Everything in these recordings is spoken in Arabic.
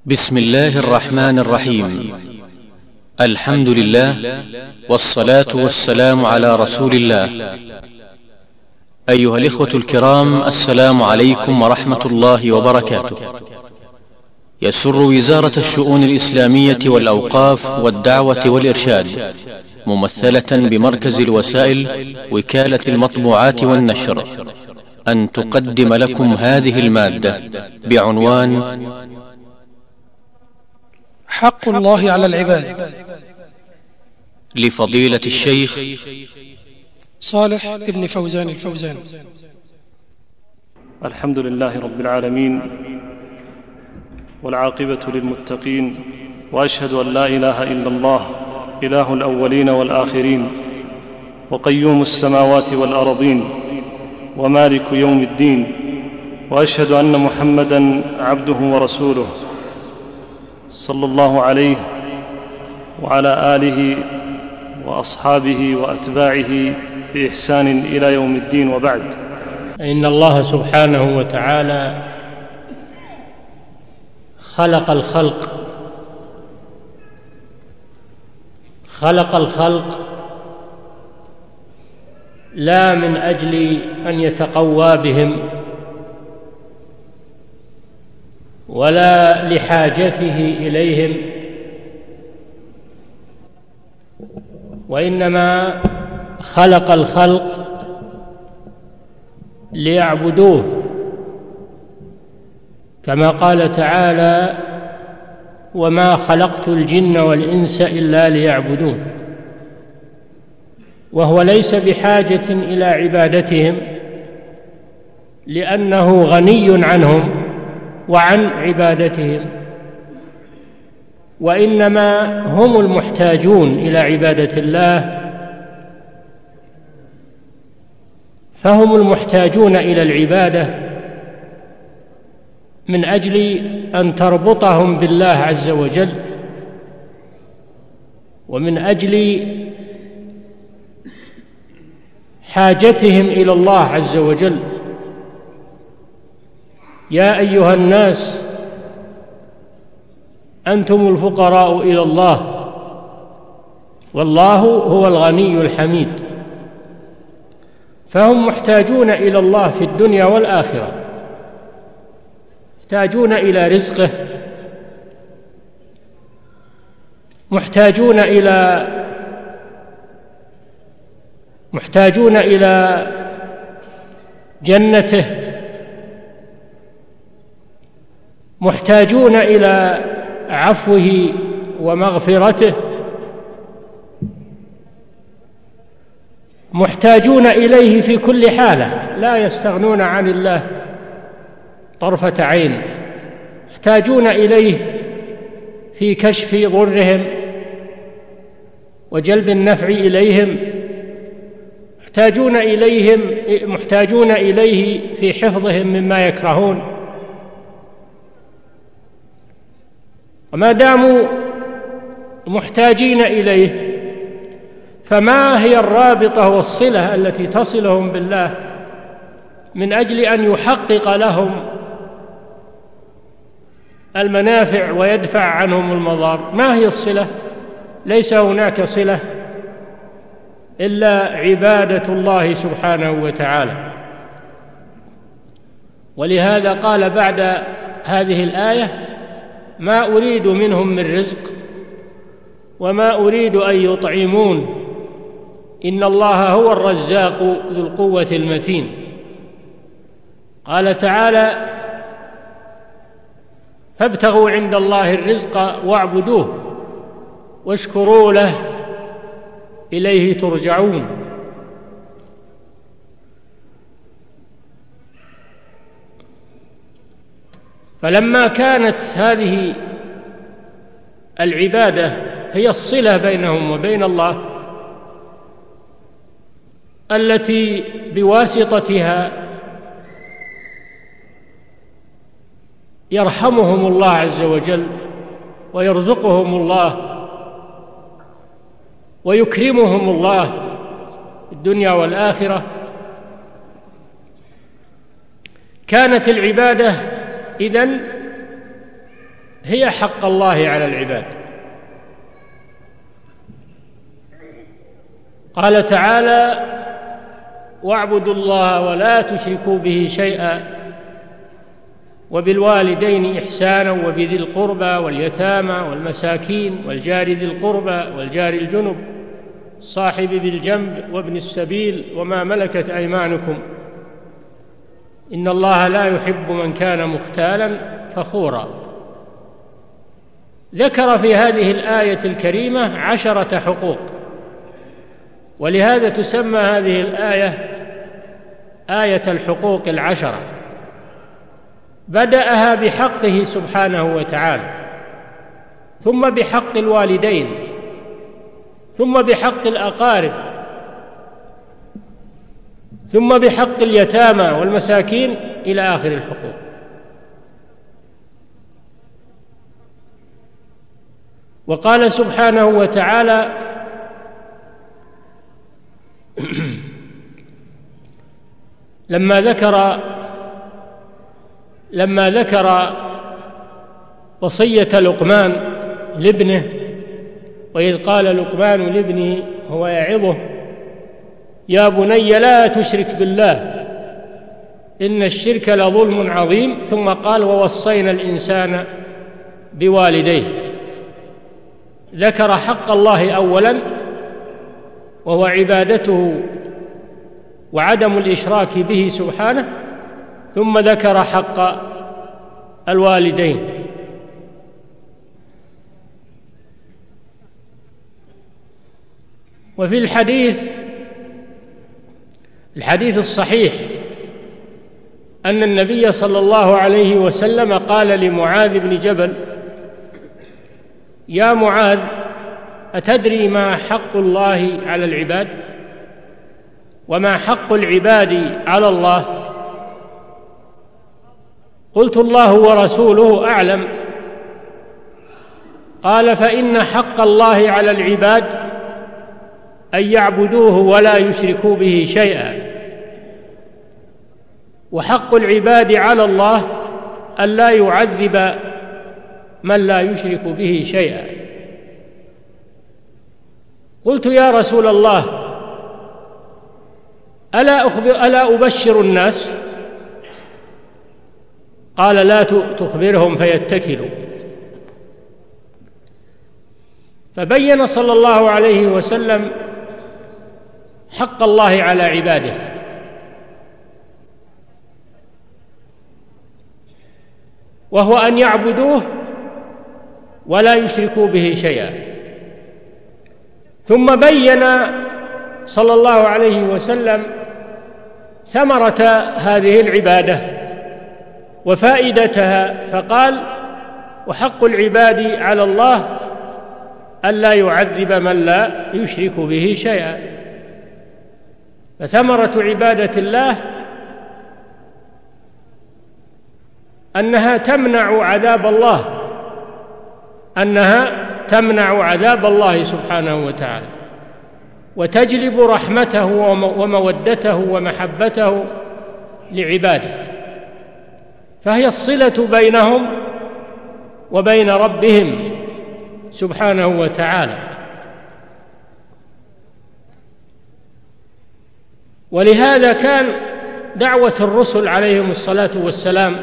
بسم الله الرحمن الرحيم. الحمد لله والصلاة والسلام على رسول الله. أيها الإخوة الكرام، السلام عليكم ورحمة الله وبركاته. يسر وزارة الشؤون الإسلامية والأوقاف والدعوة والإرشاد ممثلة بمركز الوسائل وكالة المطبوعات والنشر أن تقدم لكم هذه المادة بعنوان حق الله على العباد، لفضيلة الشيخ صالح ابن فوزان الفوزان. الحمد لله رب العالمين، والعاقبة للمتقين، وأشهد أن لا إله إلا الله إله الأولين والآخرين، وقيوم السماوات والأرضين، ومالك يوم الدين، وأشهد أن محمدًا عبده ورسوله صلى الله عليه وعلى آله وأصحابه وأتباعه بإحسان إلى يوم الدين، وبعد. إن الله سبحانه وتعالى خلق الخلق لا من أجل أن يتقوى بهم ولا لحاجته إليهم، وإنما خلق الخلق ليعبدوه، كما قال تعالى: وما خلقت الجن والإنس إلا ليعبدون. وهو ليس بحاجة إلى عبادتهم لأنه غني عنهم وعن عبادتهم، وإنما هم المحتاجون إلى عبادة الله، فهم المحتاجون إلى العبادة من أجل أن تربطهم بالله عز وجل، ومن أجل حاجتهم إلى الله عز وجل. يا أيها الناس أنتم الفقراء إلى الله والله هو الغني الحميد. فهم محتاجون إلى الله في الدنيا والآخرة، محتاجون إلى رزقه، محتاجون إلى جنته، محتاجون إلى عفوه ومغفرته، محتاجون إليه في كل حالة، لا يستغنون عن الله طرفة عين، محتاجون إليه في كشف ضرهم وجلب النفع إليهم، محتاجون إليه في حفظهم مما يكرهون. وما داموا محتاجين إليه، فما هي الرابطة والصلة التي تصلهم بالله من أجل أن يحقق لهم المنافع ويدفع عنهم المضار؟ ما هي الصلة؟ ليس هناك صلة إلا عبادة الله سبحانه وتعالى. ولهذا قال بعد هذه الآية: ما أريد منهم من رزق وما أريد أن يطعمون إن الله هو الرزاق ذو القوة المتين. قال تعالى: فابتغوا عند الله الرزق واعبدوه واشكروا له إليه ترجعون. فلما كانت هذه العبادة هي الصلة بينهم وبين الله التي بواسطتها يرحمهم الله عز وجل ويرزقهم الله ويكرمهم الله في الدنيا والآخرة، كانت العبادة إذن هي حق الله على العباد. قال تعالى: واعبدوا الله ولا تشركوا به شيئا وبالوالدين إحسانا وبذي القربى واليتامى والمساكين والجار ذي القربى والجار الجنب الصاحب بالجنب وابن السبيل وما ملكت أيمانكم إن الله لا يحب من كان مختالا فخورا. ذكر في هذه الآية الكريمة 10 حقوق، ولهذا تسمى هذه الآية آية الحقوق 10. بدأها بحقه سبحانه وتعالى، ثم بحق الوالدين، ثم بحق الأقارب، ثم بحق اليتامى والمساكين إلى آخر الحقوق. وقال سبحانه وتعالى: لما ذكر وصية لقمان لابنه، وإذ قال لقمان لابنه هو يعظه: يا بني لا تشرك بالله إن الشرك لظلم عظيم، ثم قال: ووصينا الإنسان بوالديه. ذكر حق الله أولا وهو عبادته وعدم الإشراك به سبحانه، ثم ذكر حق الوالدين. وفي الحديث الصحيح أن النبي صلى الله عليه وسلم قال لمعاذ بن جبل: يا معاذ، أتدري ما حق الله على العباد وما حق العباد على الله؟ قلت: الله ورسوله أعلم. قال: فإن حق الله على العباد أن يعبدوه ولا يشركوا به شيئا، وحق العباد على الله أن لا يعذب من لا يشرك به شيئا. قلت: يا رسول الله، ألا أبشر الناس؟ قال: لا تخبرهم فيتكلوا. فبين صلى الله عليه وسلم حق الله على عباده، وهو أن يعبدوه ولا يشركوا به شيئا. ثم بين صلى الله عليه وسلم ثمرة هذه العبادة وفائدتها، فقال: وحق العباد على الله ألا يعذب من لا يشرك به شيئا. فثمرة عبادة الله أنها تمنع عذاب الله سبحانه وتعالى، وتجلب رحمته ومودته ومحبته لعباده، فهي الصلة بينهم وبين ربهم سبحانه وتعالى. ولهذا كان دعوة الرسل عليهم الصلاة والسلام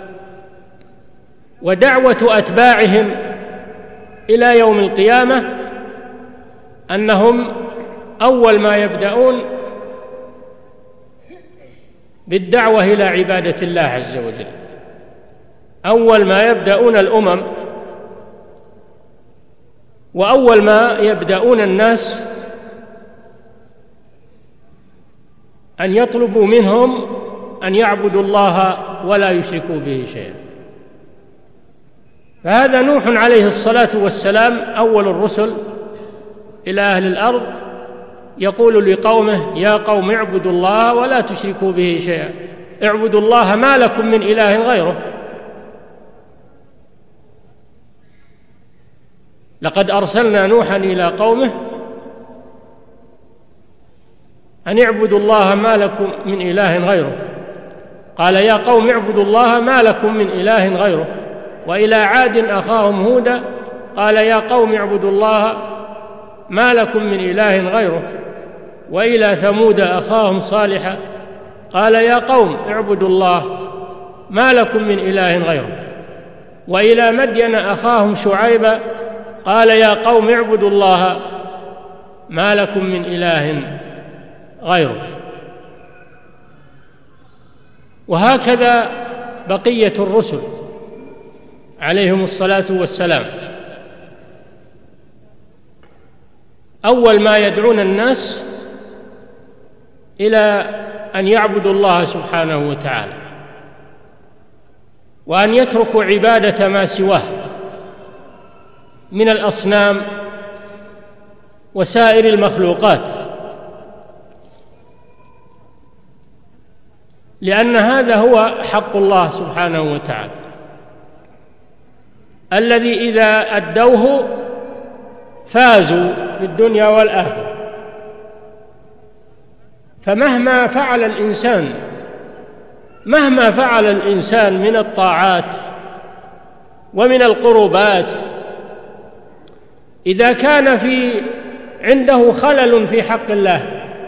ودعوة أتباعهم إلى يوم القيامة أنهم أول ما يبدأون بالدعوة إلى عبادة الله عز وجل. أول ما يبدأون الأمم وأول ما يبدأون الناس أن يطلبوا منهم أن يعبدوا الله ولا يشركوا به شيئا. فهذا نوح عليه الصلاة والسلام أول الرسل إلى أهل الأرض يقول لقومه: يا قوم اعبدوا الله ولا تشركوا به شيئا، اعبدوا الله ما لكم من إله غيره. لقد أرسلنا نوحا إلى قومه أن اعبدوا الله ما لكم من إله غيره. قال: يا قوم اعبدوا الله ما لكم من إله غيره. وإلى عاد أخاهم هودا قال يا قوم اعبدوا الله ما لكم من إله غيره وإلى ثمود أخاهم صالحا قال يا قوم اعبدوا الله ما لكم من إله غيره وإلى مدين أخاهم شعيبا قال يا قوم اعبدوا الله ما لكم من إله غيره. وهكذا بقية الرسل عليهم الصلاة والسلام، أول ما يدعون الناس إلى أن يعبدوا الله سبحانه وتعالى وأن يتركوا عبادة ما سواه من الأصنام وسائر المخلوقات، لأن هذا هو حق الله سبحانه وتعالى الذي إذا أدوه فازوا في الدنيا والآخرة. فمهما فعل الإنسان من الطاعات ومن القربات، إذا كان عنده خلل في حق الله،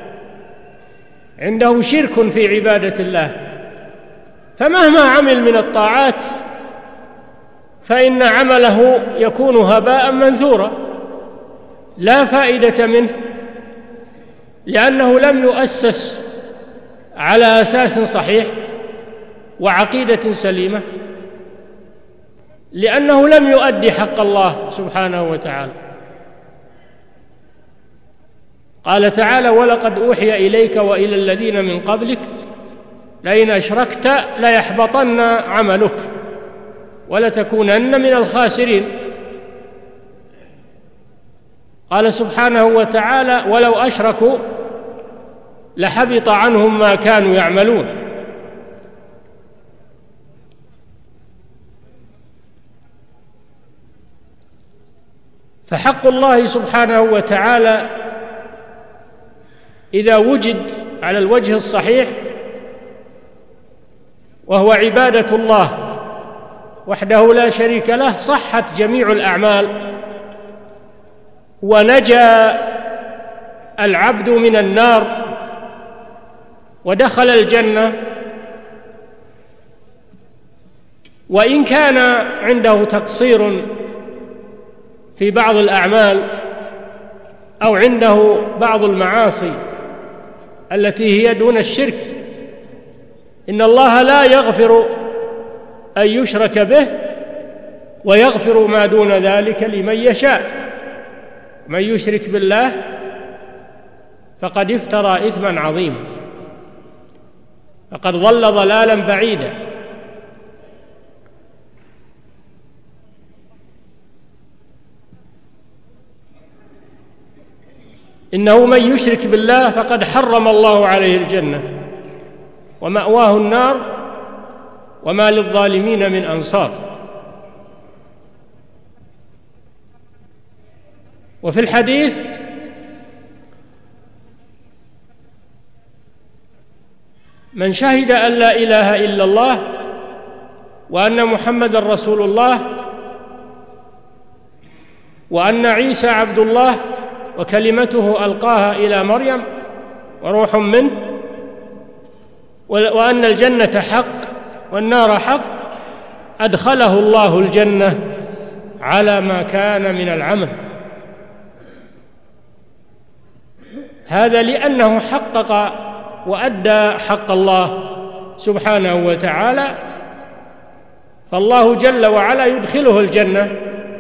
عنده شرك في عبادة الله، فمهما عمل من الطاعات فإن عمله يكون هباء منثورا لا فائدة منه، لأنه لم يؤسس على أساس صحيح وعقيدة سليمة، لأنه لم يؤدي حق الله سبحانه وتعالى. قال تعالى ولقد أوحي إليك وإلى الذين من قبلك لئن أشركت ليحبطن عملك ولتكونن من الخاسرين. قال سبحانه وتعالى ولو أشركوا لحبط عنهم ما كانوا يعملون. فحق الله سبحانه وتعالى إذا وجد على الوجه الصحيح وهو عبادة الله وحده لا شريك له صحت جميع الأعمال ونجا العبد من النار ودخل الجنة، وإن كان عنده تقصير في بعض الأعمال أو عنده بعض المعاصي التي هي دون الشرك، إن الله لا يغفر أن يشرك به ويغفر ما دون ذلك لمن يشاء. من يشرك بالله فقد افترى إثما عظيما، فقد ضل ضلالا بعيدا. إنه من يشرك بالله فقد حرم الله عليه الجنة ومأواه النار وما للظالمين من أنصار. وفي الحديث من شهد أن لا إله إلا الله وأن محمد رسول الله وأن عيسى عبد الله وكلمته ألقاها إلى مريم وروح منه، وأن الجنة حق والنار حق، أدخله الله الجنة على ما كان من العمل. هذا لأنه حقق وأدى حق الله سبحانه وتعالى، فالله جل وعلا يدخله الجنة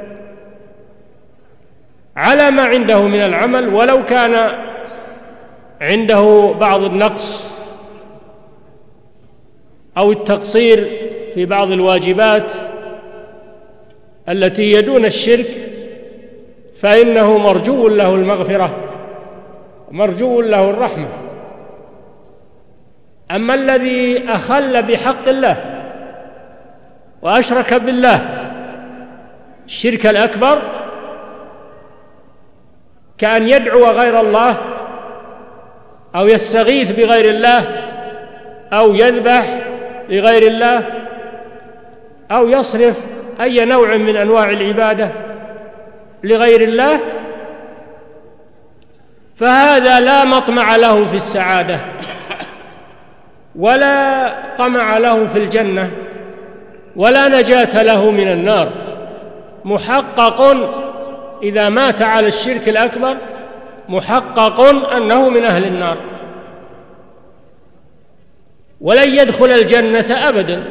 على ما عنده من العمل، ولو كان عنده بعض النقص أو التقصير في بعض الواجبات التي يدون الشرك، فإنه مرجو له المغفرة ومرجو له الرحمة. أما الذي أخل بحق الله وأشرك بالله الشرك الأكبر كأن يدعو غير الله أو يستغيث بغير الله أو يذبح لغير الله أو يصرف أي نوع من أنواع العبادة لغير الله فهذا لا مطمع له في السعادة ولا طمع له في الجنة ولا نجاة له من النار. محقق إذا مات على الشرك الأكبر محقق أنه من أهل النار ولن يدخل الجنة أبدا.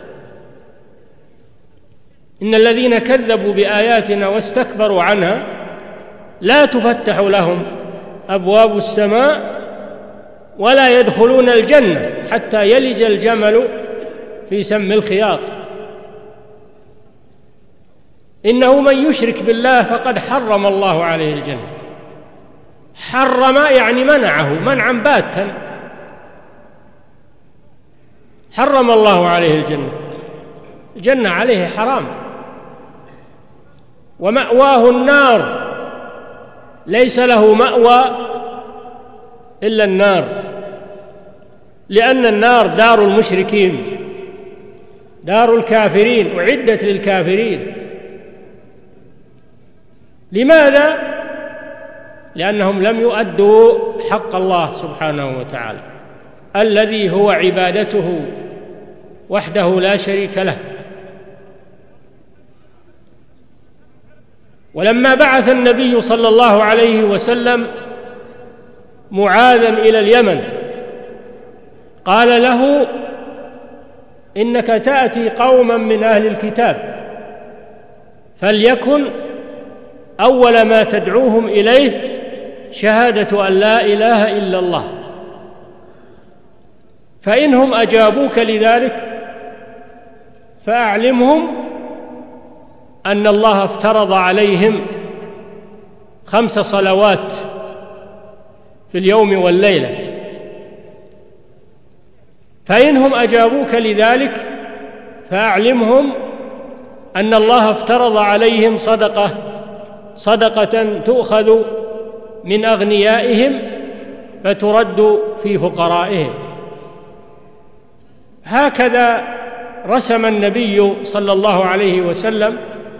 إن الذين كذبوا بآياتنا واستكبروا عنها لا تفتح لهم أبواب السماء ولا يدخلون الجنة حتى يلج الجمل في سم الخياط. إنه من يشرك بالله فقد حرم الله عليه الجنة. حرم يعني منعه منعا باتا، حرم الله عليه الجنة، الجنة عليه حرام، ومأواه النار، ليس له مأوى إلا النار، لأن النار دار المشركين دار الكافرين أعدت للكافرين. لماذا؟ لأنهم لم يؤدوا حق الله سبحانه وتعالى الذي هو عبادته وحده لا شريك له. ولما بعث النبي صلى الله عليه وسلم معاذا إلى اليمن قال له: إنك تأتي قوما من أهل الكتاب فليكن أول ما تدعوهم إليه شهادة أن لا إله إلا الله، فإنهم أجابوك لذلك فأعلمهم أن الله افترض عليهم 5 صلوات في اليوم والليلة، فإنهم أجابوك لذلك فأعلمهم أن الله افترض عليهم صدقة تؤخذ من أغنيائهم فترد في فقرائهم. هكذا رسم النبي صلى الله عليه وسلم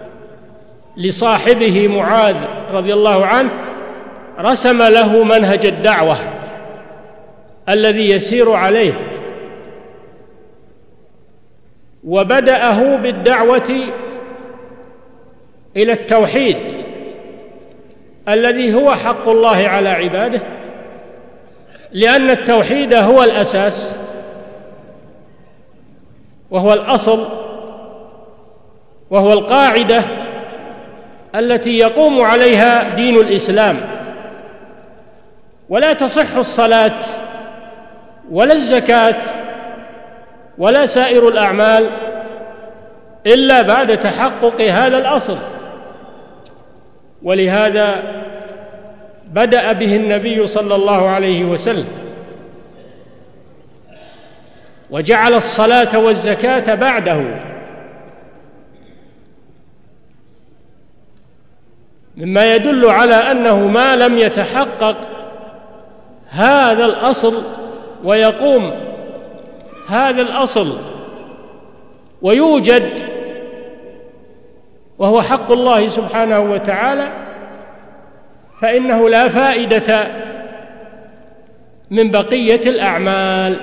لصاحبه معاذ رضي الله عنه، رسم له منهج الدعوة الذي يسير عليه، وبدأه بالدعوة إلى التوحيد الذي هو حق الله على عباده، لأن التوحيد هو الأساس وهو الأصل وهو القاعدة التي يقوم عليها دين الإسلام. ولا تصح الصلاة ولا الزكاة ولا سائر الأعمال إلا بعد تحقق هذا الأصل، ولهذا بدأ به النبي صلى الله عليه وسلم، وجعل الصلاة والزكاة بعده، مما يدل على أنه ما لم يتحقق هذا الأصل ويقوم هذا الأصل ويوجد وهو حق الله سبحانه وتعالى، فإنه لا فائدة من بقية الأعمال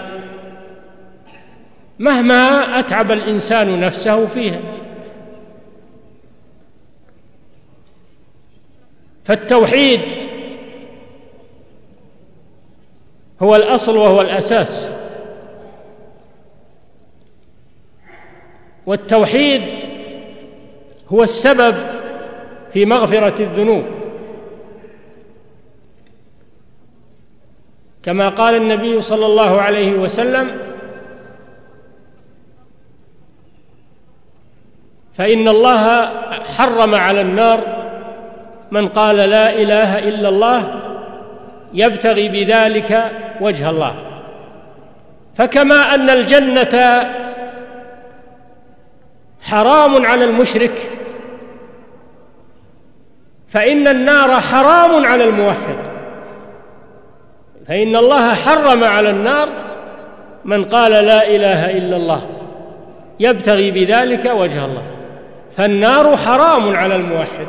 مهما أتعب الإنسان نفسه فيها. فالتوحيد هو الأصل وهو الأساس، والتوحيد هو السبب في مغفرة الذنوب، كما قال النبي صلى الله عليه وسلم: فإن الله حرم على النار من قال لا إله إلا الله يبتغي بذلك وجه الله. فكما أن الجنة حرام على المشرك فإن النار حرام على الموحد، فإن الله حرم على النار من قال لا إله إلا الله يبتغي بذلك وجه الله. فالنار حرام على الموحد،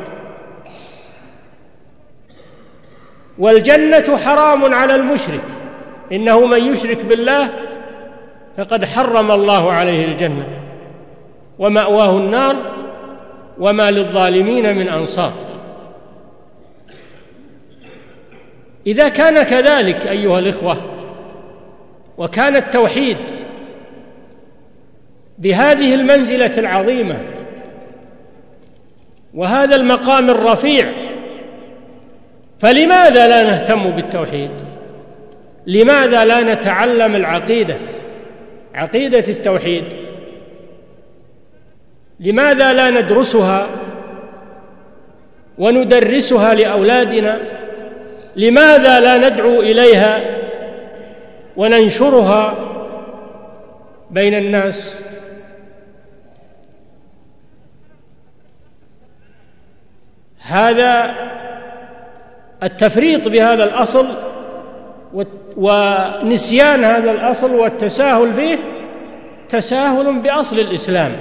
والجنة حرام على المشرك، إنه من يشرك بالله فقد حرم الله عليه الجنة ومأواه النار وما للظالمين من أنصار. إذا كان كذلك أيها الإخوة، وكان التوحيد بهذه المنزلة العظيمة وهذا المقام الرفيع، فلماذا لا نهتم بالتوحيد؟ لماذا لا نتعلم العقيدة، عقيدة التوحيد؟ لماذا لا ندرسها وندرسها لأولادنا؟ لماذا لا ندعو إليها وننشرها بين الناس؟ هذا التفريط بهذا الأصل ونسيان هذا الأصل والتساهل فيه تساهل بأصل الإسلام.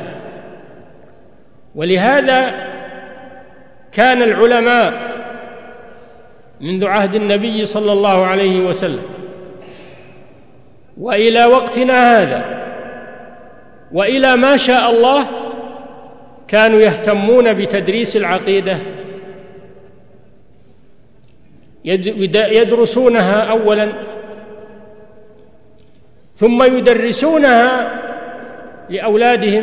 ولهذا كان العلماء منذ عهد النبي صلى الله عليه وسلم وإلى وقتنا هذا وإلى ما شاء الله كانوا يهتمون بتدريس العقيدة، يدرسونها أولا ثم يدرسونها لأولادهم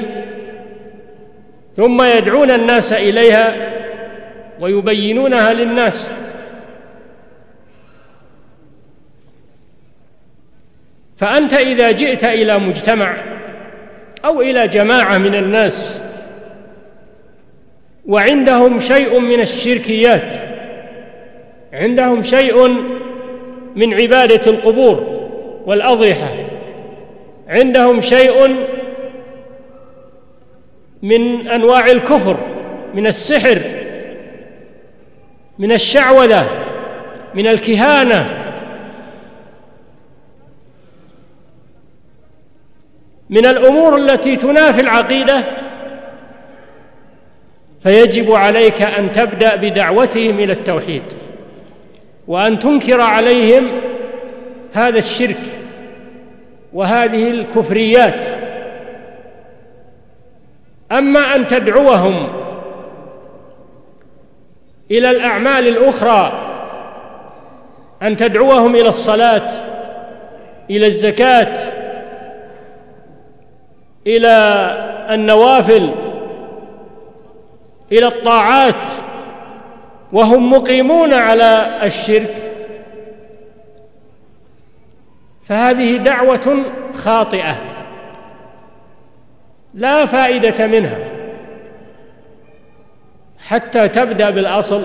ثم يدعون الناس إليها ويبينونها للناس. فأنت إذا جئت إلى مجتمع أو إلى جماعة من الناس وعندهم شيء من الشركيات، عندهم شيء من عبادة القبور والأضرحة، عندهم شيء من أنواع الكفر، من السحر، من الشعوذة، من الكهانة، من الأمور التي تنافي العقيدة، فيجب عليك أن تبدأ بدعوتهم إلى التوحيد وأن تنكر عليهم هذا الشرك وهذه الكفريات. أما أن تدعوهم إلى الأعمال الأخرى، أن تدعوهم إلى الصلاة، إلى الزكاة، إلى النوافل، إلى الطاعات، وهم مقيمون على الشرك، فهذه دعوة خاطئة لا فائدة منها حتى تبدأ بالأصل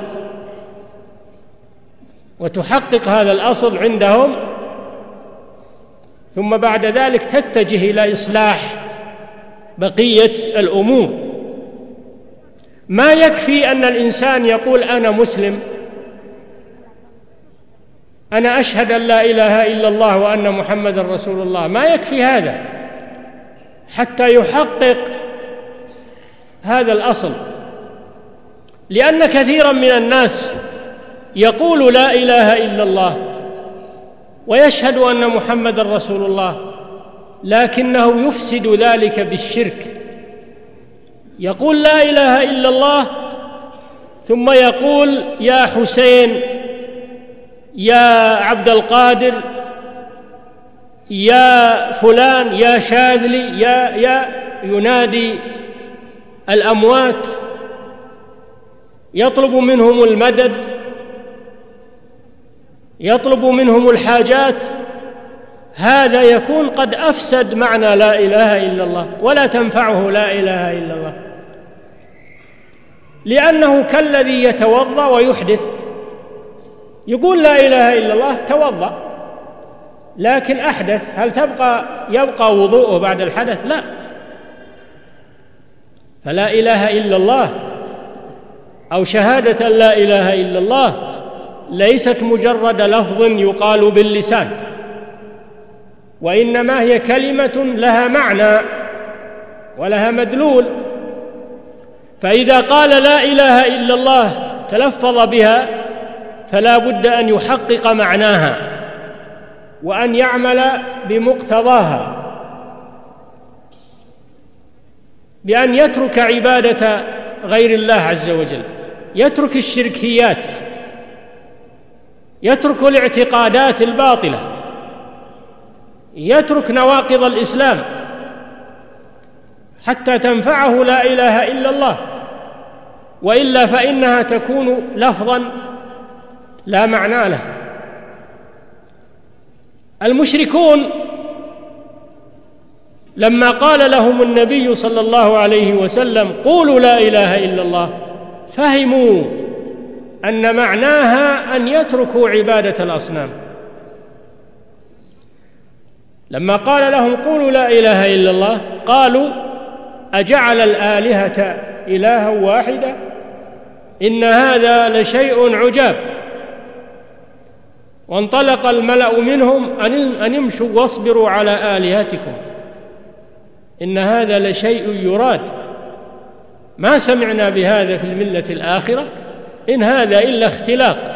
وتحقق هذا الأصل عندهم، ثم بعد ذلك تتجه إلى إصلاح بقية الأمور. ما يكفي أن الإنسان يقول أنا مسلم، أنا أشهد أن لا إله إلا الله وأن محمدًا رسول الله، ما يكفي هذا حتى يحقق هذا الأصل، لأن كثيرا من الناس يقول لا إله إلا الله ويشهد أن محمدًا رسول الله، لكنه يفسد ذلك بالشرك. يقول لا إله إلا الله ثم يقول يا حسين، يا عبد القادر، يا فلان، يا شاذلي، يا ينادي الأموات، يطلب منهم المدد، يطلب منهم الحاجات. هذا يكون قد أفسد معنى لا إله إلا الله، ولا تنفعه لا إله إلا الله، لأنه كالذي يتوضأ ويحدث، يقول لا إله إلا الله، توضأ لكن أحدث، هل يبقى وضوءه بعد الحدث؟ لا. فلا إله إلا الله أو شهادة لا إله إلا الله ليست مجرد لفظ يقال باللسان، وإنما هي كلمة لها معنى ولها مدلول. فإذا قال لا إله إلا الله تلفظ بها فلا بد أن يحقق معناها وأن يعمل بمقتضاها، بأن يترك عبادة غير الله عز وجل، يترك الشركيات، يترك الاعتقادات الباطلة، يترك نواقض الإسلام حتى تنفعه لا إله إلا الله، وإلا فإنها تكون لفظا لا معنى له. المشركون لما قال لهم النبي صلى الله عليه وسلم قولوا لا إله إلا الله فهموا أن معناها أن يتركوا عبادة الأصنام. لما قال لهم قولوا لا إله إلا الله قالوا أجعل الآلهة إلها واحدا إن هذا لشيء عجاب. وانطلق الملأ منهم أن امشوا واصبروا على آلهتكم إن هذا لشيء يراد ما سمعنا بهذا في الملة الآخرة إن هذا إلا اختلاق.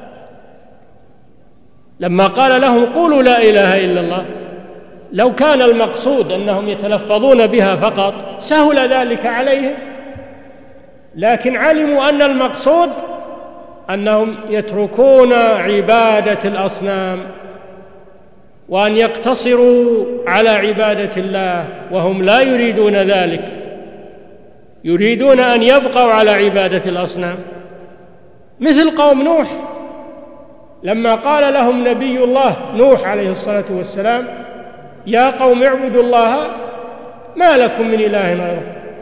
لما قال لهم قولوا لا إله إلا الله لو كان المقصود أنهم يتلفظون بها فقط سهل ذلك عليهم، لكن علموا أن المقصود أنهم يتركون عبادة الأصنام وأن يقتصروا على عبادة الله، وهم لا يريدون ذلك، يريدون أن يبقوا على عبادة الأصنام، مثل قوم نوح لما قال لهم نبي الله نوح عليه الصلاة والسلام يا قوم اعبدوا الله ما لكم من إله غيره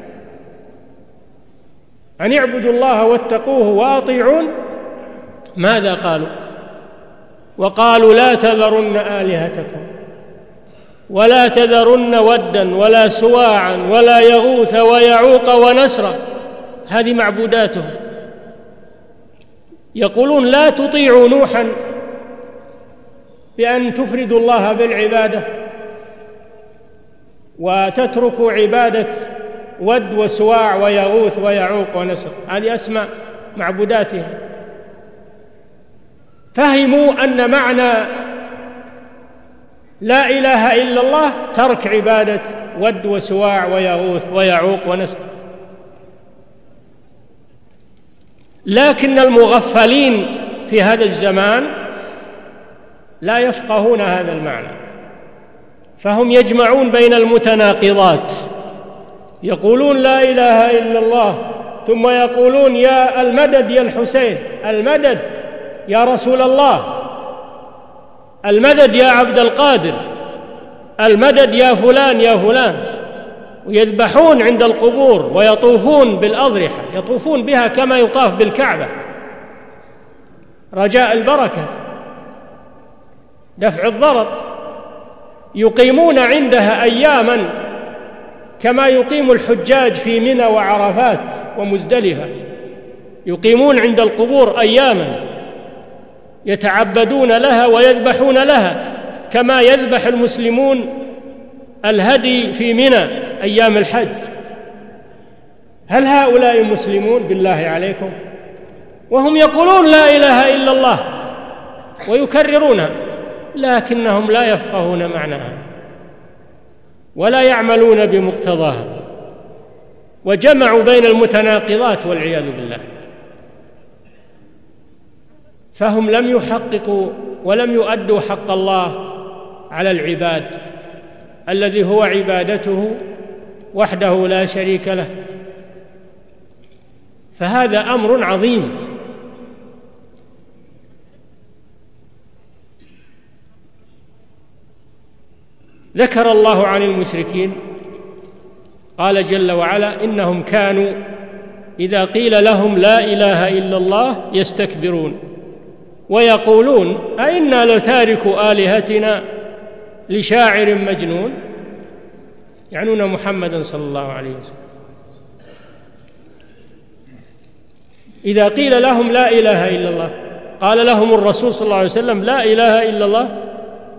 أن اعبدوا الله واتقوه وأطيعون. ماذا قالوا؟ وقالوا لا تذرن آلهتكم ولا تذرن ودا ولا سواعا ولا يغوث ويعوق ونسرا، هذه معبوداتهم. يقولون لا تطيعوا نوحا بأن تفردوا الله بالعبادة وتتركوا عبادة ود وسواع ويغوث ويعوق ونسر، هذه أسماء معبوداتهم. فهموا أن معنى لا إله إلا الله ترك عبادة ود وسواع ويغوث ويعوق ونسر. لكن المغفلين في هذا الزمان لا يفقهون هذا المعنى، فهم يجمعون بين المتناقضات، يقولون لا إله إلا الله ثم يقولون يا المدد يا الحسين، المدد يا رسول الله، المدد يا عبد القادر، المدد يا فلان يا فلان، ويذبحون عند القبور ويطوفون بالأضرحة، يطوفون بها كما يطاف بالكعبة رجاء البركة دفع الضرر، يقيمون عندها أياما كما يقيم الحجاج في منى وعرفات ومزدلفة، يقيمون عند القبور أياما يتعبدون لها ويذبحون لها كما يذبح المسلمون الهدي في منى أيام الحج. هل هؤلاء مسلمون بالله عليكم؟ وهم يقولون لا إله إلا الله ويكررونها، لكنهم لا يفقهون معناها ولا يعملون بمقتضاها، وجمعوا بين المتناقضات والعياذ بالله. فهم لم يحققوا ولم يؤدوا حق الله على العباد الذي هو عبادته وحده لا شريك له، فهذا أمر عظيم. ذكر الله عن المشركين قال جل وعلا إنهم كانوا إذا قيل لهم لا إله إلا الله يستكبرون ويقولون أئنا لتاركوا آلهتنا لشاعر مجنون، يعنون محمدا صلى الله عليه وسلم. إذا قيل لهم لا إله إلا الله قال لهم الرسول صلى الله عليه وسلم لا إله إلا الله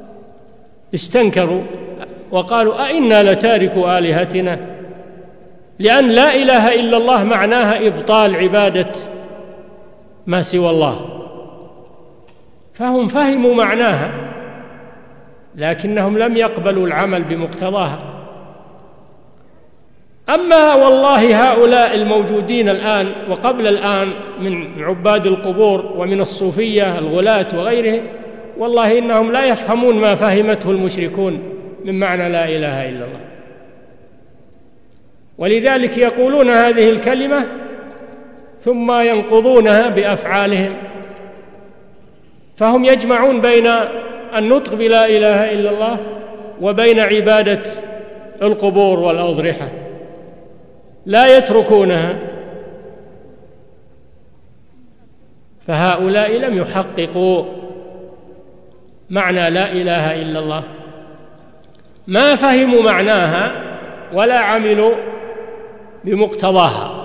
استنكروا وقالوا أئنا لتاركوا آلهتنا لأن لا إله إلا الله معناها إبطال عبادة ما سوى الله، فهم فهموا معناها لكنهم لم يقبلوا العمل بمقتضاها. أما والله هؤلاء الموجودين الآن وقبل الآن من عباد القبور ومن الصوفية الغلاة وغيرهم، والله إنهم لا يفهمون ما فهمته المشركون من معنى لا إله إلا الله، ولذلك يقولون هذه الكلمة ثم ينقضونها بأفعالهم، فهم يجمعون بين النطق بلا إله إلا الله وبين عبادة القبور والأضرحة، لا يتركونها. فهؤلاء لم يحققوا معنى لا إله إلا الله، ما فهموا معناها ولا عملوا بمقتضاها.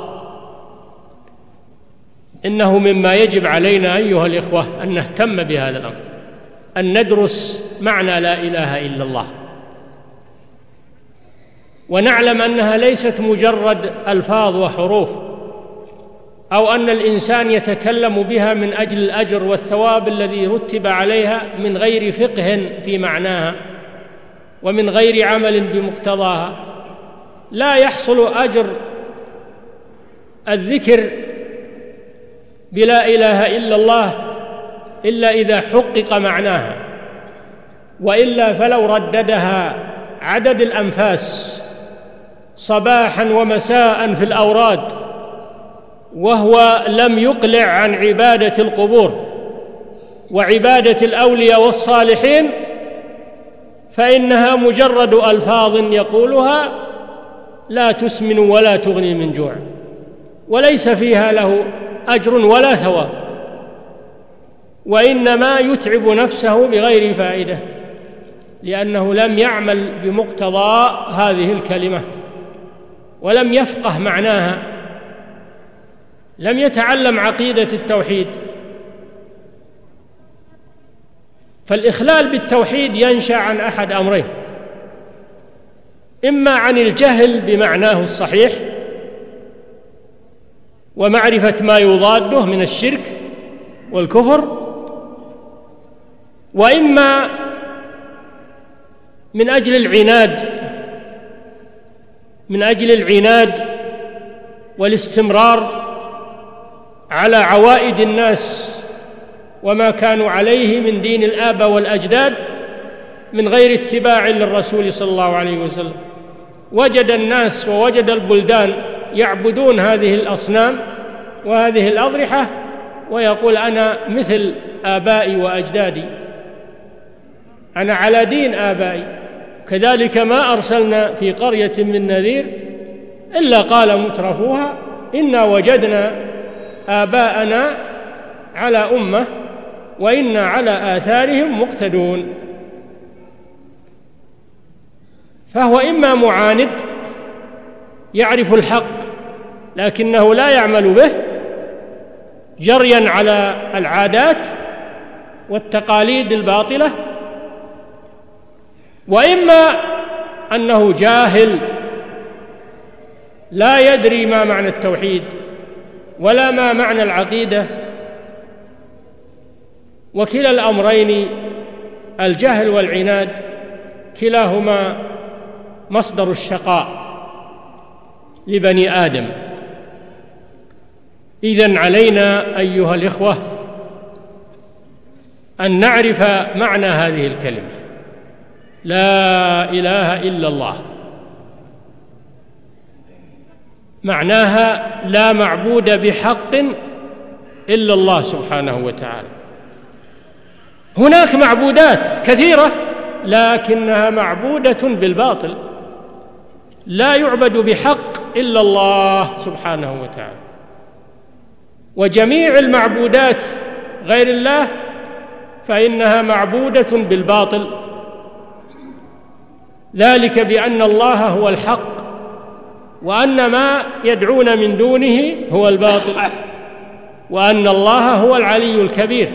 إنه مما يجب علينا أيها الإخوة أن نهتم بهذا الأمر، أن ندرس معنى لا إله إلا الله، ونعلم أنها ليست مجرد ألفاظ وحروف، أو أن الإنسان يتكلم بها من أجل الأجر والثواب الذي رتب عليها من غير فقه في معناها ومن غير عمل بمقتضاها. لا يحصل أجر الذكر بلا إله إلا الله إلا إذا حقق معناها، وإلا فلو رددها عدد الأنفاس صباحا ومساء في الأوراد وهو لم يقلع عن عبادة القبور وعبادة الأولياء والصالحين، فإنها مجرد ألفاظ يقولها لا تسمن ولا تغني من جوع، وليس فيها له أجر ولا ثواب، وإنما يتعب نفسه بغير فائدة، لأنه لم يعمل بمقتضى هذه الكلمة ولم يفقه معناها، لم يتعلم عقيدة التوحيد. فالإخلال بالتوحيد ينشأ عن أحد أمرين: إما عن الجهل بمعناه الصحيح ومعرفة ما يضاده من الشرك والكفر، وإما من أجل العناد والاستمرار على عوائد الناس وما كانوا عليه من دين الآباء والأجداد من غير اتباع للرسول صلى الله عليه وسلم. وجد الناس ووجد البلدان يعبدون هذه الأصنام وهذه الأضرحة ويقول أنا مثل آبائي وأجدادي، أنا على دين آبائي. كذلك ما أرسلنا في قرية من نذير إلا قال مترفوها إنا وجدنا آباءنا على أمة وإنا على آثارهم مقتدون. فهو إما معاند يعرف الحق لكنه لا يعمل به جريا على العادات والتقاليد الباطلة، وإما أنه جاهل لا يدري ما معنى التوحيد ولا ما معنى العقيدة. وكلا الأمرين الجهل والعناد كلاهما مصدر الشقاء لبني آدم. إذن علينا أيها الإخوة أن نعرف معنى هذه الكلمة لا إله إلا الله. معناها لا معبود بحق إلا الله سبحانه وتعالى. هناك معبودات كثيرة لكنها معبودة بالباطل، لا يعبد بحق إلا الله سبحانه وتعالى. وجميع المعبودات غير الله فإنها معبودة بالباطل، ذلك بأن الله هو الحق وأن ما يدعون من دونه هو الباطل، وأن الله هو العلي الكبير.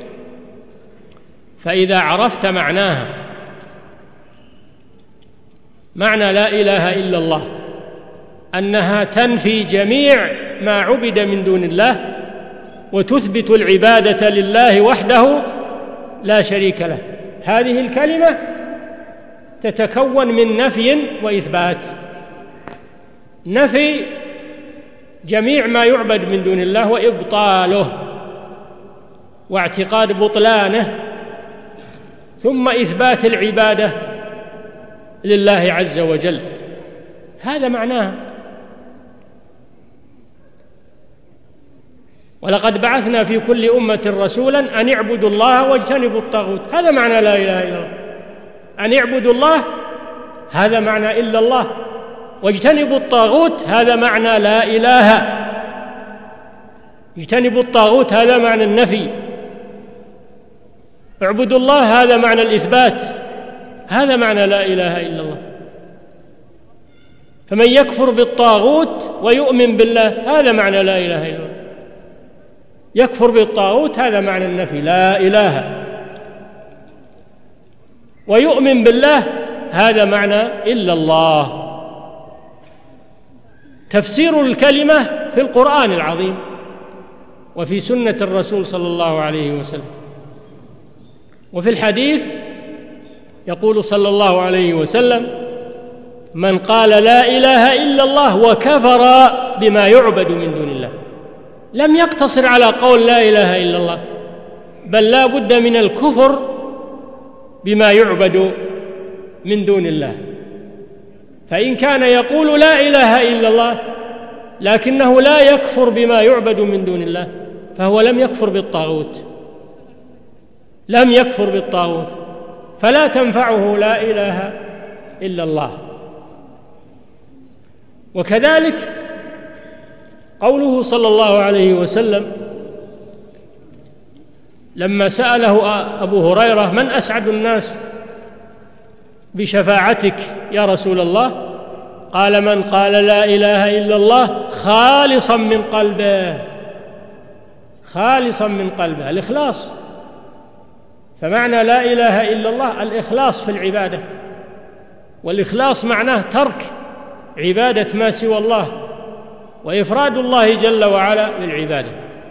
فإذا عرفت معناها، معنى لا إله إلا الله، أنها تنفي جميع ما عبد من دون الله وتثبت العبادة لله وحده لا شريك له. هذه الكلمة تتكون من نفي وإثبات. نفي جميع ما يعبد من دون الله وإبطاله واعتقاد بطلانه، ثم إثبات العبادة لله عز وجل. هذا معناه. ولقد بعثنا في كل أمة رسولا أن اعبدوا الله واجتنبوا الطاغوت. هذا معنى لا إله إلا الله. أن اعبدوا الله هذا معنى إلا الله، واجتنبوا الطاغوت هذا معنى لا إله. اجتنبوا الطاغوت هذا معنى النفي، اعبدوا الله هذا معنى الإثبات، هذا معنى لا إله إلا الله. فمن يكفر بالطاغوت ويؤمن بالله هذا معنى لا إله إلا الله. يكفر بالطاغوت هذا معنى النفي لا إله، ويؤمن بالله هذا معنى إلا الله. تفسير الكلمة في القرآن العظيم وفي سنة الرسول صلى الله عليه وسلم. وفي الحديث يقول صلى الله عليه وسلم: من قال لا إله إلا الله وكفر بما يعبد من دون الله. لم يقتصر على قول لا إله إلا الله، بل لا بد من الكفر بما يعبد من دون الله. فإن كان يقول لا إله إلا الله لكنه لا يكفر بما يعبد من دون الله فهو لم يكفر بالطاغوت، لم يكفر بالطاغوت، فلا تنفعه لا إله إلا الله. وكذلك قوله صلى الله عليه وسلم لما سأله أبو هريرة: من أسعد الناس بشفاعتك يا رسول الله؟ قال: من قال لا إله إلا الله خالصا من قلبه. خالصا من قلبه، الإخلاص. فمعنى لا إله إلا الله الإخلاص في العبادة، والإخلاص معناه ترك عبادة ما سوى الله وإفراد الله جل وعلا بالعبادة.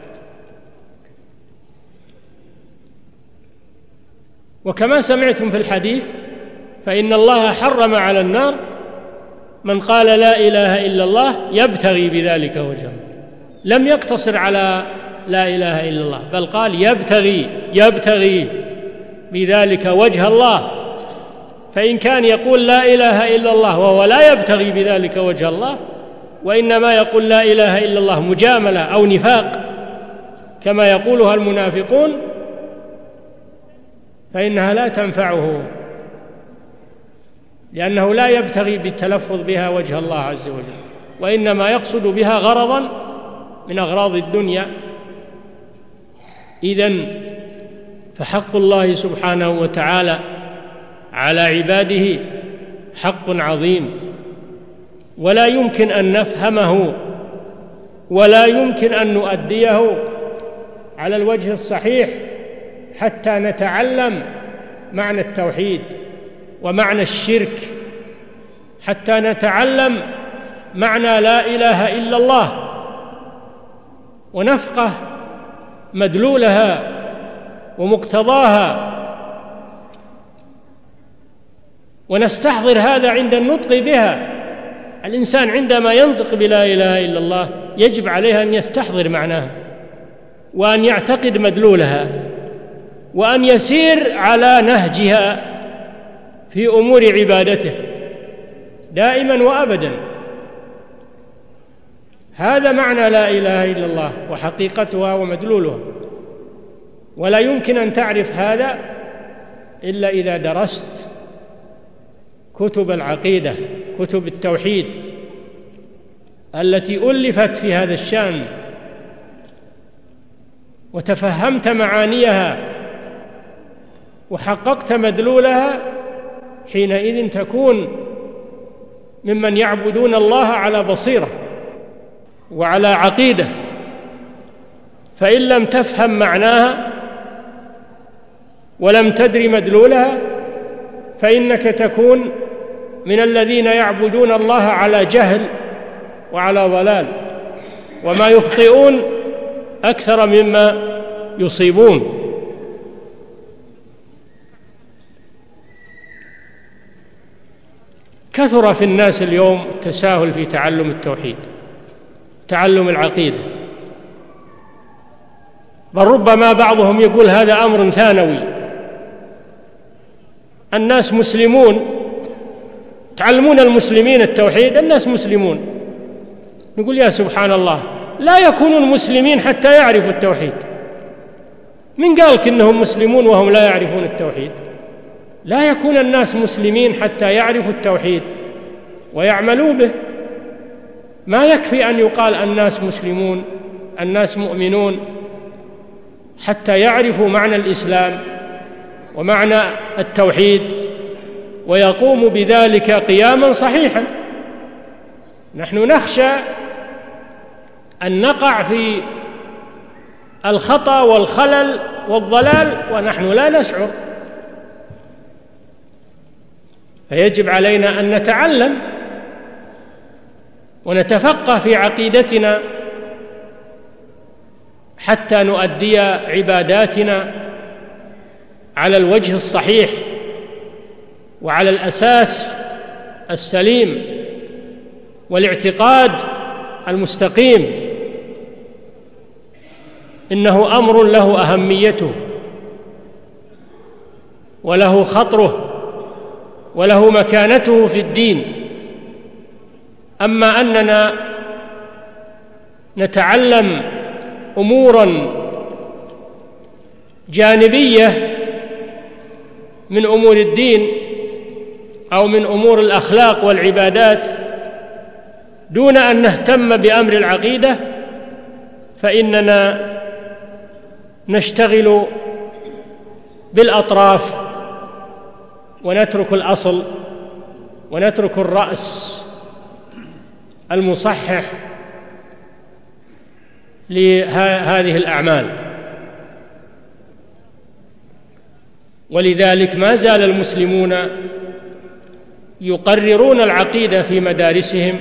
وكما سمعتم في الحديث فإن الله حرم على النار من قال لا إله إلا الله يبتغي بذلك وجهه. لم يقتصر على لا إله إلا الله، بل قال يبتغي بذلك وجه الله. فإن كان يقول لا إله إلا الله وهو لا يبتغي بذلك وجه الله، وإنما يقول لا إله إلا الله مجاملة أو نفاق كما يقولها المنافقون، فإنها لا تنفعه، لأنه لا يبتغي بالتلفظ بها وجه الله عز وجل، وإنما يقصد بها غرضا من أغراض الدنيا. إذن فحق الله سبحانه وتعالى على عباده حق عظيم، ولا يمكن أن نفهمه ولا يمكن أن نؤديه على الوجه الصحيح حتى نتعلم معنى التوحيد ومعنى الشرك، حتى نتعلم معنى لا إله إلا الله ونفقه مدلولها ومقتضاها، ونستحضر هذا عند النطق بها. الإنسان عندما ينطق بلا إله إلا الله يجب عليه أن يستحضر معناها، وأن يعتقد مدلولها، وأن يسير على نهجها في أمور عبادته دائما وأبدا. هذا معنى لا إله إلا الله وحقيقتها ومدلولها، ولا يمكن أن تعرف هذا إلا إذا درست كتب العقيدة، كتب التوحيد التي ألفت في هذا الشأن، وتفهمت معانيها وحققت مدلولها، حينئذ تكون ممن يعبدون الله على بصيرة وعلى عقيدة. فإن لم تفهم معناها ولم تدر مدلولها فإنك تكون من الذين يعبدون الله على جهل وعلى ضلال، وما يخطئون أكثر مما يصيبون. كثر في الناس اليوم التساهل في تعلم التوحيد، تعلم العقيدة، بل ربما بعضهم يقول هذا أمر ثانوي. الناس مسلمون، تعلمون المسلمين التوحيد، الناس مسلمون. نقول يا سبحان الله، لا يكونون مسلمين حتى يعرفوا التوحيد. من قالك إنهم مسلمون وهم لا يعرفون التوحيد؟ لا يكون الناس مسلمين حتى يعرفوا التوحيد ويعملوا به. ما يكفي أن يقال الناس مسلمون، الناس مؤمنون، حتى يعرفوا معنى الإسلام ومعنى التوحيد ويقوموا بذلك قياما صحيحا. نحن نخشى أن نقع في الخطأ والخلل والضلال ونحن لا نشعر، فيجب علينا أن نتعلم ونتفقه في عقيدتنا حتى نؤدي عباداتنا على الوجه الصحيح وعلى الأساس السليم والاعتقاد المستقيم. إنه أمر له أهميته وله خطره وله مكانته في الدين. أما أننا نتعلم أموراً جانبية من أمور الدين أو من أمور الأخلاق والعبادات دون أن نهتم بأمر العقيدة، فإننا نشتغل بالأطراف ونترك الأصل ونترك الرأس المصحح لهذه الأعمال. ولذلك ما زال المسلمون يقررون العقيدة في مدارسهم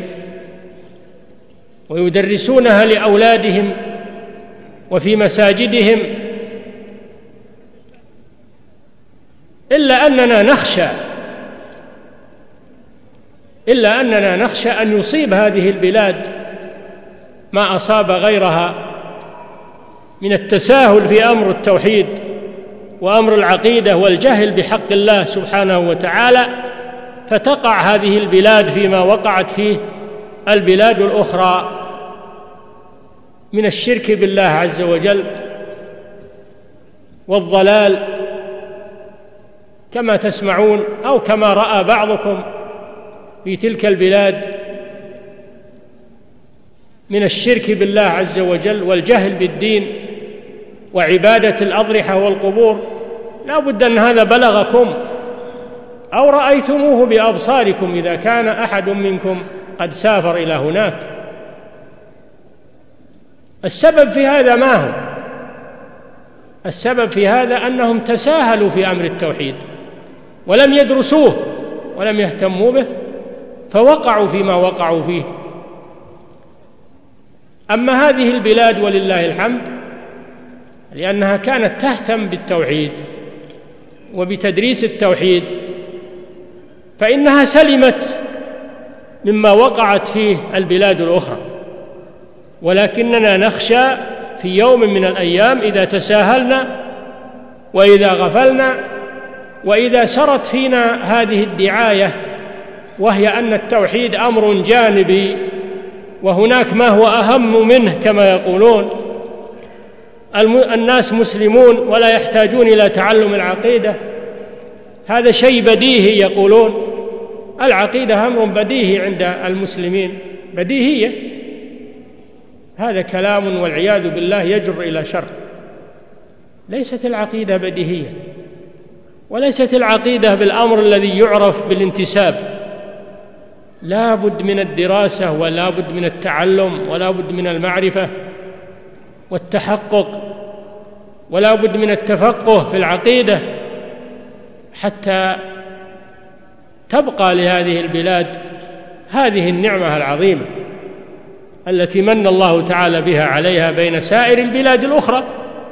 ويدرسونها لأولادهم وفي مساجدهم، إلا أننا نخشى أن يصيب هذه البلاد ما أصاب غيرها من التساهل في أمر التوحيد وأمر العقيدة والجهل بحق الله سبحانه وتعالى، فتقع هذه البلاد فيما وقعت فيه البلاد الأخرى من الشرك بالله عز وجل والضلال، كما تسمعون أو كما رأى بعضكم في تلك البلاد من الشرك بالله عز وجل والجهل بالدين وعبادة الأضرحة والقبور. لا بد أن هذا بلغكم أو رأيتموه بأبصاركم إذا كان أحد منكم قد سافر إلى هناك. السبب في هذا ما هو؟ السبب في هذا أنهم تساهلوا في أمر التوحيد ولم يدرسوه ولم يهتموا به، فوقعوا فيما وقعوا فيه. أما هذه البلاد ولله الحمد لأنها كانت تهتم بالتوحيد وبتدريس التوحيد فإنها سلمت مما وقعت فيه البلاد الأخرى. ولكننا نخشى في يوم من الأيام إذا تساهلنا وإذا غفلنا وإذا سرت فينا هذه الدعاية، وهي أن التوحيد أمر جانبي وهناك ما هو أهم منه كما يقولون، الناس مسلمون ولا يحتاجون إلى تعلم العقيدة، هذا شيء بديهي. يقولون العقيدة أمر بديهي عند المسلمين، بديهية. هذا كلام والعياذ بالله يجر إلى شر. ليست العقيدة بديهية، وليست العقيدة بالأمر الذي يعرف بالانتساب. لا بد من الدراسة ولا بد من التعلم ولا بد من المعرفة والتحقق ولا بد من التفقه في العقيدة حتى تبقى لهذه البلاد هذه النعمة العظيمة. التي من الله تعالى بها عليها بين سائر البلاد الأخرى،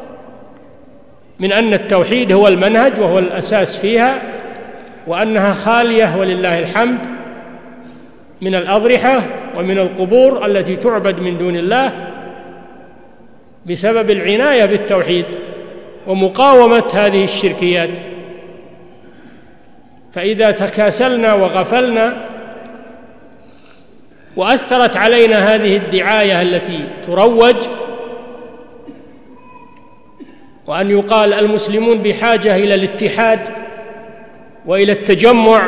من أن التوحيد هو المنهج وهو الأساس فيها، وأنها خالية ولله الحمد من الأضرحة ومن القبور التي تعبد من دون الله بسبب العناية بالتوحيد ومقاومة هذه الشركيات. فإذا تكاسلنا وغفلنا وأثرت علينا هذه الدعاية التي تروج، وأن يقال المسلمون بحاجة إلى الاتحاد وإلى التجمع،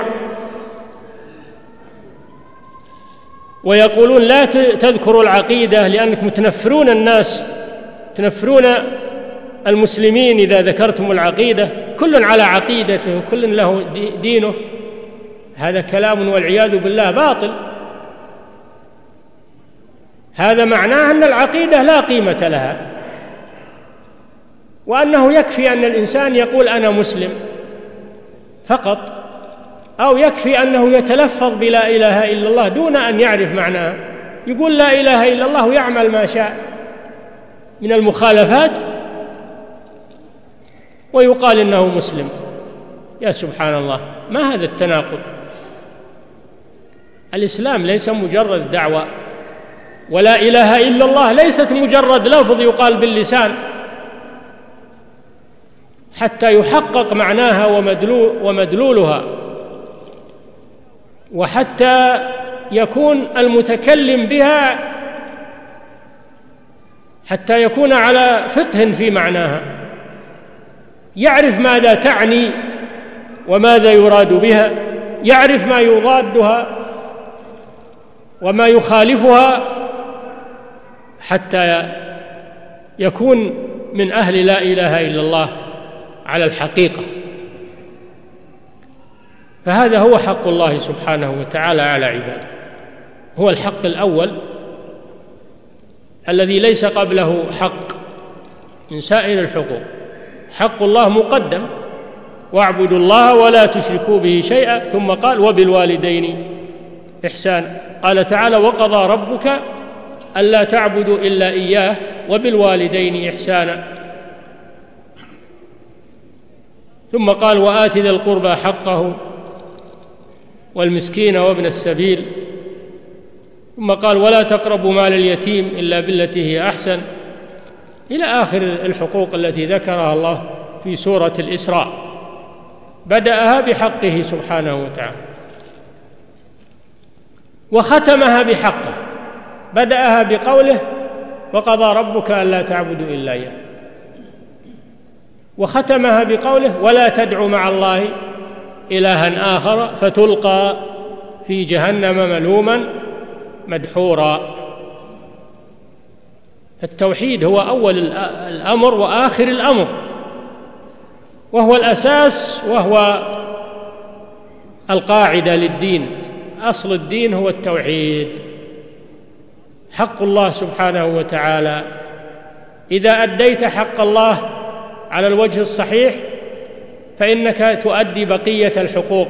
ويقولون لا تذكروا العقيدة لأنكم تنفرون الناس، تنفرون المسلمين إذا ذكرتم العقيدة، كل على عقيدته وكل له دينه. هذا كلام والعياذ بالله باطل. هذا معناه أن العقيدة لا قيمة لها، وأنه يكفي أن الإنسان يقول أنا مسلم فقط، أو يكفي أنه يتلفظ بلا إله إلا الله دون أن يعرف معناها، يقول لا إله إلا الله ويعمل ما شاء من المخالفات ويقال إنه مسلم. يا سبحان الله، ما هذا التناقض؟ الإسلام ليس مجرد دعوة، ولا إله إلا الله ليست مجرد لفظ يقال باللسان، حتى يحقق معناها ومدلولها، وحتى يكون المتكلم بها حتى يكون على فقه في معناها، يعرف ماذا تعني وماذا يراد بها، يعرف ما يضادها وما يخالفها، حتى يكون من أهل لا إله إلا الله على الحقيقة. فهذا هو حق الله سبحانه وتعالى على عباده، هو الحق الأول الذي ليس قبله حق من سائر الحقوق. حق الله مقدم، واعبدوا الله ولا تشركوا به شيئا، ثم قال وبالوالدين إحسانا. قال تعالى وقضى ربك ألا تعبدوا إلا إياه وبالوالدين إحسانا. ثم قال وآت ذي القربى حقه والمسكين وابن السبيل. ثم قال ولا تقربوا مال اليتيم إلا بالتي هي أحسن، إلى آخر الحقوق التي ذكرها الله في سورة الإسراء. بدأها بحقه سبحانه وتعالى وختمها بحقه، بدأها بقوله وقضى ربك ألا تعبدوا إلا إياه، وختمها بقوله ولا تدع مع الله إلها آخر فتلقى في جهنم ملوما مدحورا. التوحيد هو أول الأمر وآخر الأمر، وهو الأساس وهو القاعدة للدين. أصل الدين هو التوحيد. حق الله سبحانه وتعالى، إذا أديت حق الله على الوجه الصحيح فإنك تؤدي بقية الحقوق.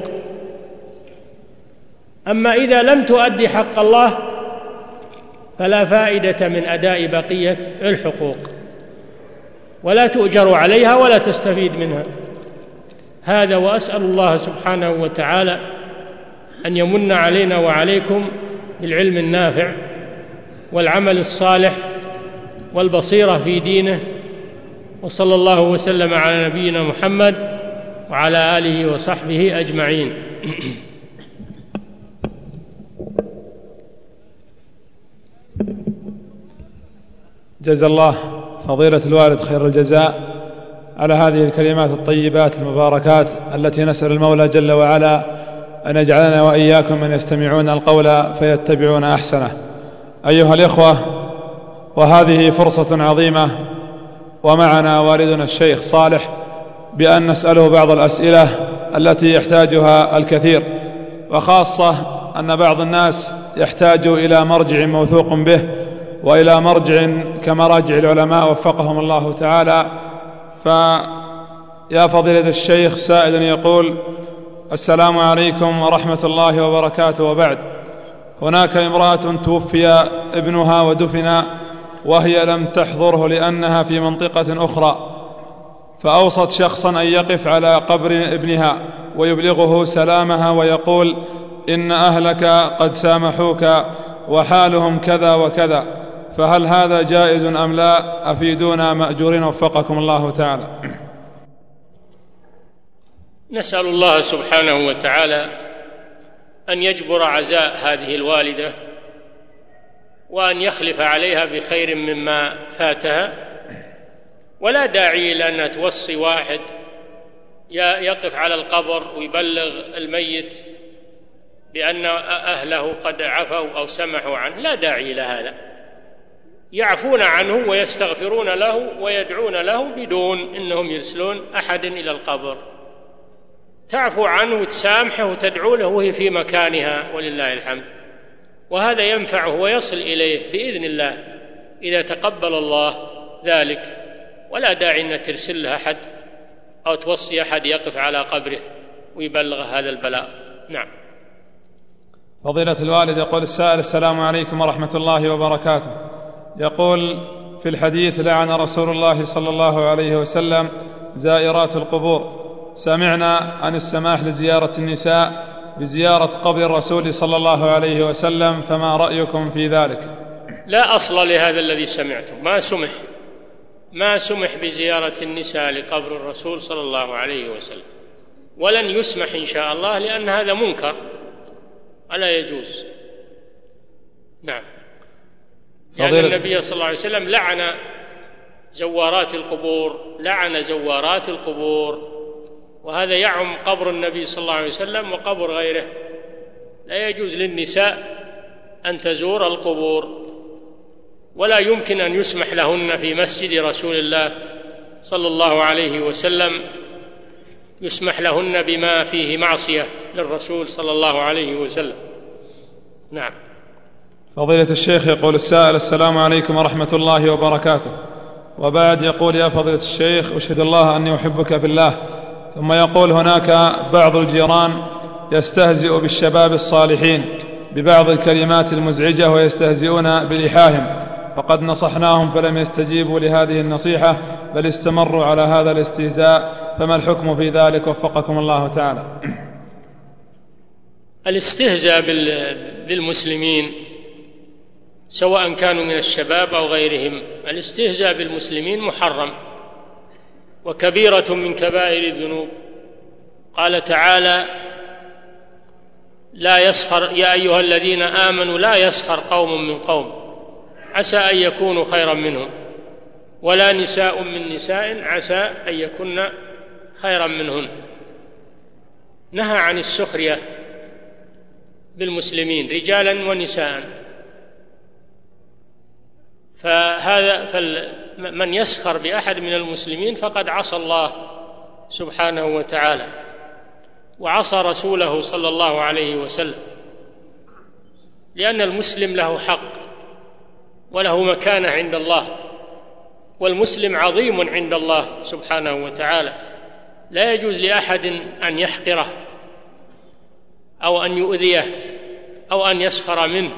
أما إذا لم تؤدي حق الله فلا فائدة من أداء بقية الحقوق، ولا تؤجر عليها ولا تستفيد منها. هذا، وأسأل الله سبحانه وتعالى أن يمن علينا وعليكم بالعلم النافع والعمل الصالح والبصيرة في دينه. وصلى الله وسلم على نبينا محمد وعلى آله وصحبه أجمعين. جزا الله فضيلة الوالد خير الجزاء على هذه الكلمات الطيبات المباركات، التي نسأل المولى جل وعلا أن يجعلنا وإياكم من يستمعون القول فيتبعون أحسنه. أيها الإخوة، وهذه فرصة عظيمة، ومعنا والدنا الشيخ صالح، بأن نسأله بعض الأسئلة التي يحتاجها الكثير، وخاصة أن بعض الناس يحتاج إلى مرجع موثوق به وإلى مرجع كمراجع العلماء وفقهم الله تعالى. فيا فضيلة الشيخ، سائل يقول: السلام عليكم ورحمة الله وبركاته، وبعد، هناك امرأة توفي ابنها ودفن وهي لم تحضره لأنها في منطقة أخرى، فأوصت شخصا أن يقف على قبر ابنها ويبلغه سلامها ويقول إن أهلك قد سامحوك وحالهم كذا وكذا، فهل هذا جائز أم لا؟ أفيدونا مأجورين وفقكم الله تعالى. نسأل الله سبحانه وتعالى أن يجبر عزاء هذه الوالدة وأن يخلف عليها بخير مما فاتها، ولا داعي لأنها توصي واحد يقف على القبر ويبلغ الميت بأن أهله قد عفوا أو سمحوا عنه، لا داعي لهذا. يعفون عنه ويستغفرون له ويدعون له بدون أنهم يرسلون أحد إلى القبر. تعفو عنه وتسامحه وتدعو له وهي في مكانها ولله الحمد، وهذا ينفعه ويصل إليه بإذن الله إذا تقبل الله ذلك، ولا داعي أن ترسل له أحد أو توصي أحد يقف على قبره ويبلغ هذا البلاء. نعم. فضيلة الوالد يقول السائل: السلام عليكم ورحمة الله وبركاته. يقول: في الحديث لعن رسول الله صلى الله عليه وسلم زائرات القبور، سمعنا عن السماح لزيارة النساء بزيارة قبر الرسول صلى الله عليه وسلم، فما رأيكم في ذلك؟ لا أصل لهذا الذي سمعتم، ما سمح بزيارة النساء لقبر الرسول صلى الله عليه وسلم، ولن يسمح إن شاء الله، لأن هذا منكر ولا يجوز. نعم. لأن النبي صلى الله عليه وسلم لعن زوارات القبور، وهذا يعم قبر النبي صلى الله عليه وسلم وقبر غيره. لا يجوز للنساء أن تزور القبور، ولا يمكن أن يسمح لهن في مسجد رسول الله صلى الله عليه وسلم يسمح لهن بما فيه معصية للرسول صلى الله عليه وسلم. نعم. فضيلة الشيخ يقول السائل: السلام عليكم ورحمة الله وبركاته. وبعد يقول: يا فضيلة الشيخ، أشهد الله أني أحبك في الله. ثم يقول: هناك بعض الجيران يستهزئ بالشباب الصالحين ببعض الكلمات المزعجة ويستهزئون بلحاهم، فقد نصحناهم فلم يستجيبوا لهذه النصيحة بل استمروا على هذا الاستهزاء، فما الحكم في ذلك وفقكم الله تعالى؟ الاستهزاء بالمسلمين سواء كانوا من الشباب أو غيرهم، الاستهزاء بالمسلمين محرم وكبيرة من كبائر الذنوب. قال تعالى: لا يسخر يا أيها الذين آمنوا لا يسخر قوم من قوم عسى أن يكونوا خيرا منهم، ولا نساء من نساء عسى أن يكن خيرا منهن. نهى عن السخرية بالمسلمين رجالا ونساء، من يسخر بأحد من المسلمين فقد عصى الله سبحانه وتعالى وعصى رسوله صلى الله عليه وسلم، لأن المسلم له حق وله مكانة عند الله، والمسلم عظيم عند الله سبحانه وتعالى، لا يجوز لأحد أن يحقره أو أن يؤذيه أو أن يسخر منه.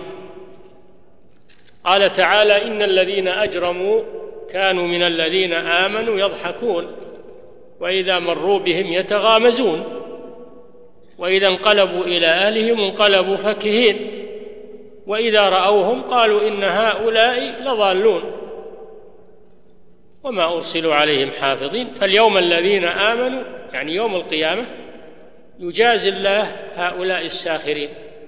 قال تعالى: إن الذين أجرموا كانوا من الذين آمنوا يضحكون وإذا مروا بهم يتغامزون وإذا انقلبوا إلى أهلهم انقلبوا فكهين وإذا رأوهم قالوا إن هؤلاء لضالون وما أرسلوا عليهم حافظين. فاليوم الذين آمنوا يعني يوم القيامة يجازي الله هؤلاء الساخرين.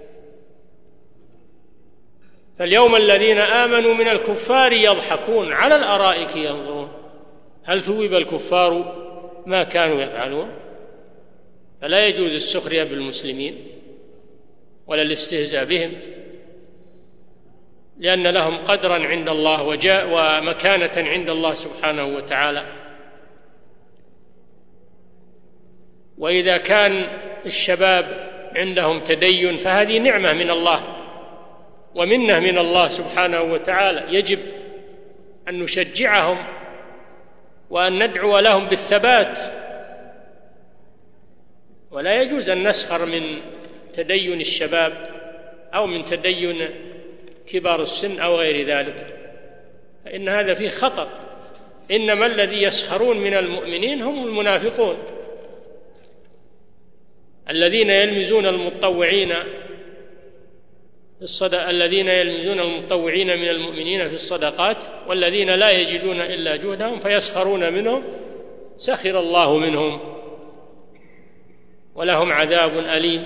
فاليوم الذين آمنوا من الكفار يضحكون على الأرائك ينظرون هل ثوب الكفار ما كانوا يفعلون. فلا يجوز السخرية بالمسلمين ولا الاستهزاء بهم، لأن لهم قدرا عند الله ومكانة عند الله سبحانه وتعالى. وإذا كان الشباب عندهم تدين فهذه نعمة من الله ومنة من الله سبحانه وتعالى، يجب أن نشجعهم وأن ندعو لهم بالثبات، ولا يجوز أن نسخر من تدين الشباب أو من تدين كبار السن أو غير ذلك، فإن هذا فيه خطر. إنما الذي يسخرون من المؤمنين هم المنافقون الذين يلمزون المتطوعين من المؤمنين في الصدقات والذين لا يجدون إلا جهدهم فيسخرون منهم سخر الله منهم ولهم عذاب أليم.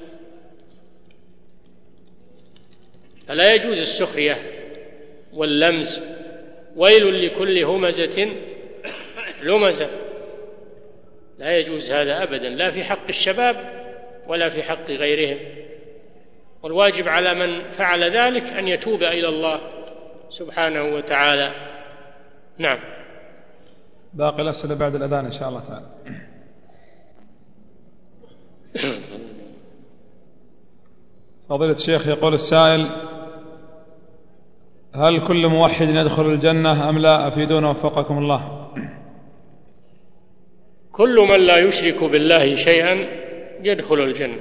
فلا يجوز السخرية واللمز. ويل لكل همزة لمزة، لا يجوز هذا أبدا، لا في حق الشباب ولا في حق غيرهم. والواجب على من فعل ذلك أن يتوب إلى الله سبحانه وتعالى. نعم. باقي الأسئلة بعد الأذان إن شاء الله تعالى. فضيلة الشيخ، يقول السائل: هل كل موحد يدخل الجنة أم لا؟ أفيدونا وفقكم الله. كل من لا يشرك بالله شيئا يدخل الجنة،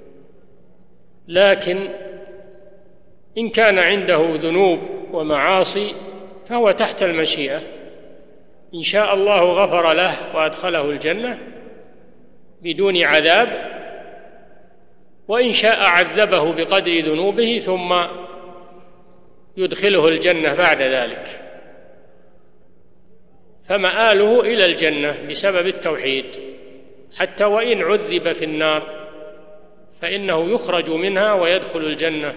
لكن إن كان عنده ذنوب ومعاصي فهو تحت المشيئة، إن شاء الله غفر له وأدخله الجنة بدون عذاب، وإن شاء عذبه بقدر ذنوبه ثم يدخله الجنة بعد ذلك، فمآله إلى الجنة بسبب التوحيد. حتى وإن عذب في النار فإنه يخرج منها ويدخل الجنة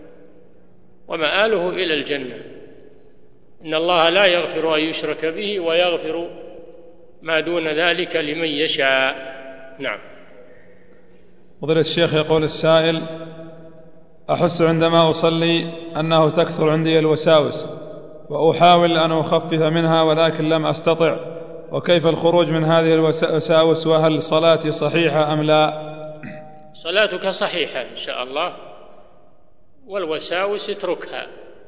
ومآله إلى الجنة. إن الله لا يغفر أن يشرك به ويغفر ما دون ذلك لمن يشاء. نعم. فضيلة الشيخ، يقول السائل: أحس عندما أصلي أنه تكثر عندي الوساوس وأحاول أن أخفف منها ولكن لم أستطع، وكيف الخروج من هذه الوساوس؟ وهل صلاتي صحيحة أم لا؟ صلاتك صحيحة إن شاء الله، والوساوس اتركها،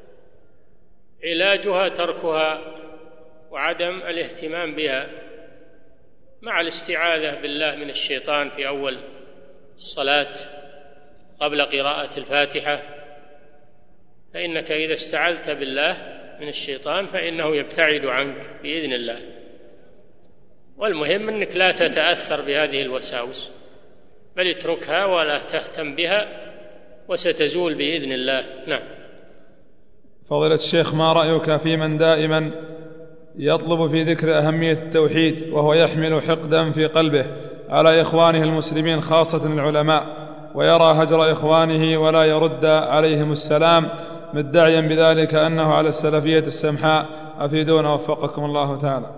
علاجها تركها وعدم الاهتمام بها مع الاستعاذة بالله من الشيطان في أول الصلاة قبل قراءة الفاتحة، فإنك إذا استعذت بالله من الشيطان فإنه يبتعد عنك بإذن الله. والمهم أنك لا تتأثر بهذه الوساوس، بل اتركها ولا تهتم بها وستزول بإذن الله. نعم. فضيلة الشيخ، ما رأيك في من دائما يطلب في ذكر أهمية التوحيد وهو يحمل حقدا في قلبه على إخوانه المسلمين خاصة العلماء، ويرى هجر إخوانه ولا يرد عليهم السلام مدعيا بذلك أنه على السلفية السمحاء؟ أفيدونا وفقكم الله تعالى.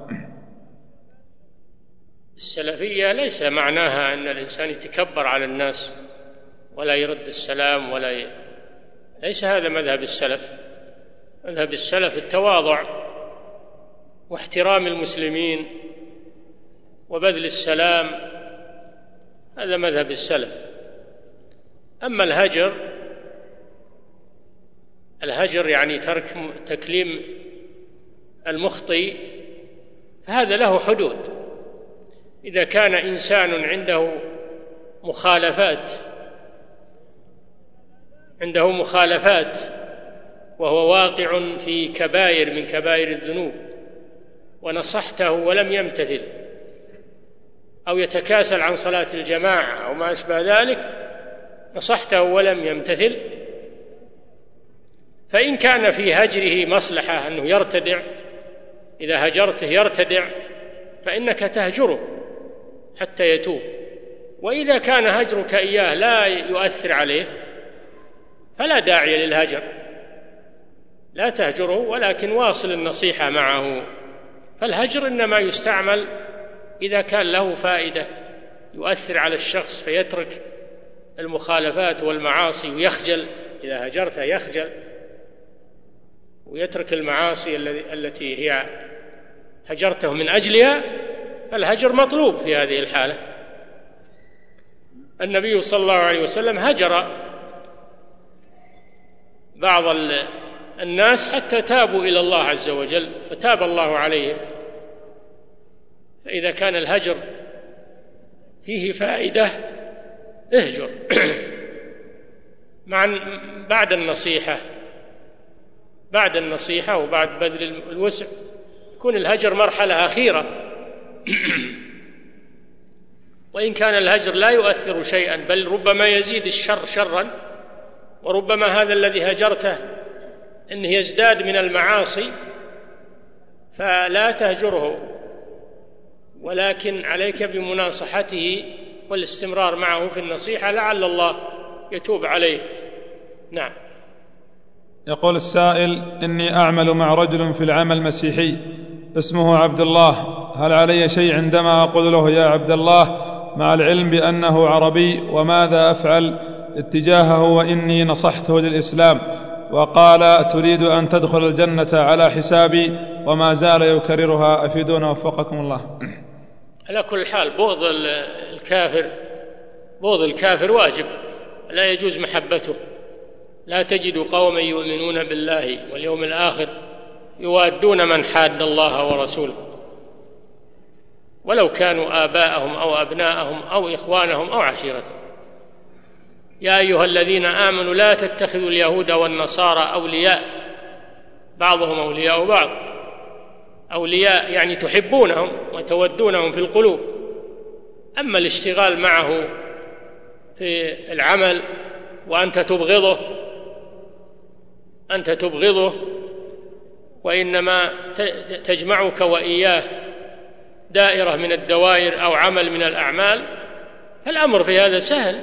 السلفية ليس معناها أن الإنسان يتكبر على الناس ولا يرد السلام ليس هذا مذهب السلف. مذهب السلف التواضع واحترام المسلمين وبذل السلام، هذا مذهب السلف. أما الهجر يعني ترك تكليم المخطئ، فهذا له حدود. إذا كان إنسان عنده مخالفات وهو واقع في كبائر من كبائر الذنوب ونصحته ولم يمتثل، أو يتكاسل عن صلاة الجماعة أو ما أشبه ذلك، نصحته ولم يمتثل، فإن كان في هجره مصلحة أنه يرتدع، إذا هجرته يرتدع فإنك تهجره حتى يتوب. وإذا كان هجرك إياه لا يؤثر عليه فلا داعي للهجر، لا تهجره، ولكن واصل النصيحة معه. فالهجر إنما يستعمل إذا كان له فائدة يؤثر على الشخص فيترك المخالفات والمعاصي ويخجل. إذا هجرته يخجل ويترك المعاصي التي هي هجرته من أجلها، فالهجر مطلوب في هذه الحالة. النبي صلى الله عليه وسلم هجر بعض الناس حتى تابوا إلى الله عز وجل فتاب الله عليهم. فإذا كان الهجر فيه فائدة اهجر. بعد النصيحة وبعد بذل الوسع يكون الهجر مرحلة أخيرة. وإن كان الهجر لا يؤثر شيئا بل ربما يزيد الشر شرا، وربما هذا الذي هجرته إنه يزداد من المعاصي، فلا تهجره، ولكن عليك بمناصحته والاستمرار معه في النصيحة لعل الله يتوب عليه. نعم. يقول السائل: إني أعمل مع رجل في العمل مسيحي اسمه عبد الله، هل علي شيء عندما أقول له يا عبد الله مع العلم بأنه عربي؟ وماذا أفعل اتجاهه وإني نصحته للإسلام وقال تريد أن تدخل الجنة على حسابي وما زال يكررها، أفيدونا وفقكم الله. على كل حال بغض الكافر واجب، لا يجوز محبته. لا تجد قوما يؤمنون بالله واليوم الآخر يوادون من حاد الله ورسوله ولو كانوا آباءهم أو أبناءهم أو إخوانهم أو عشيرتهم. يا أيها الذين آمنوا لا تتخذوا اليهود والنصارى أولياء بعضهم أولياء بعض. أولياء يعني تحبونهم وتودونهم في القلوب، أما الاشتغال معه في العمل وأنت تبغضه وإنما تجمعك وإياه دائرة من الدوائر أو عمل من الأعمال، فالأمر في هذا سهل،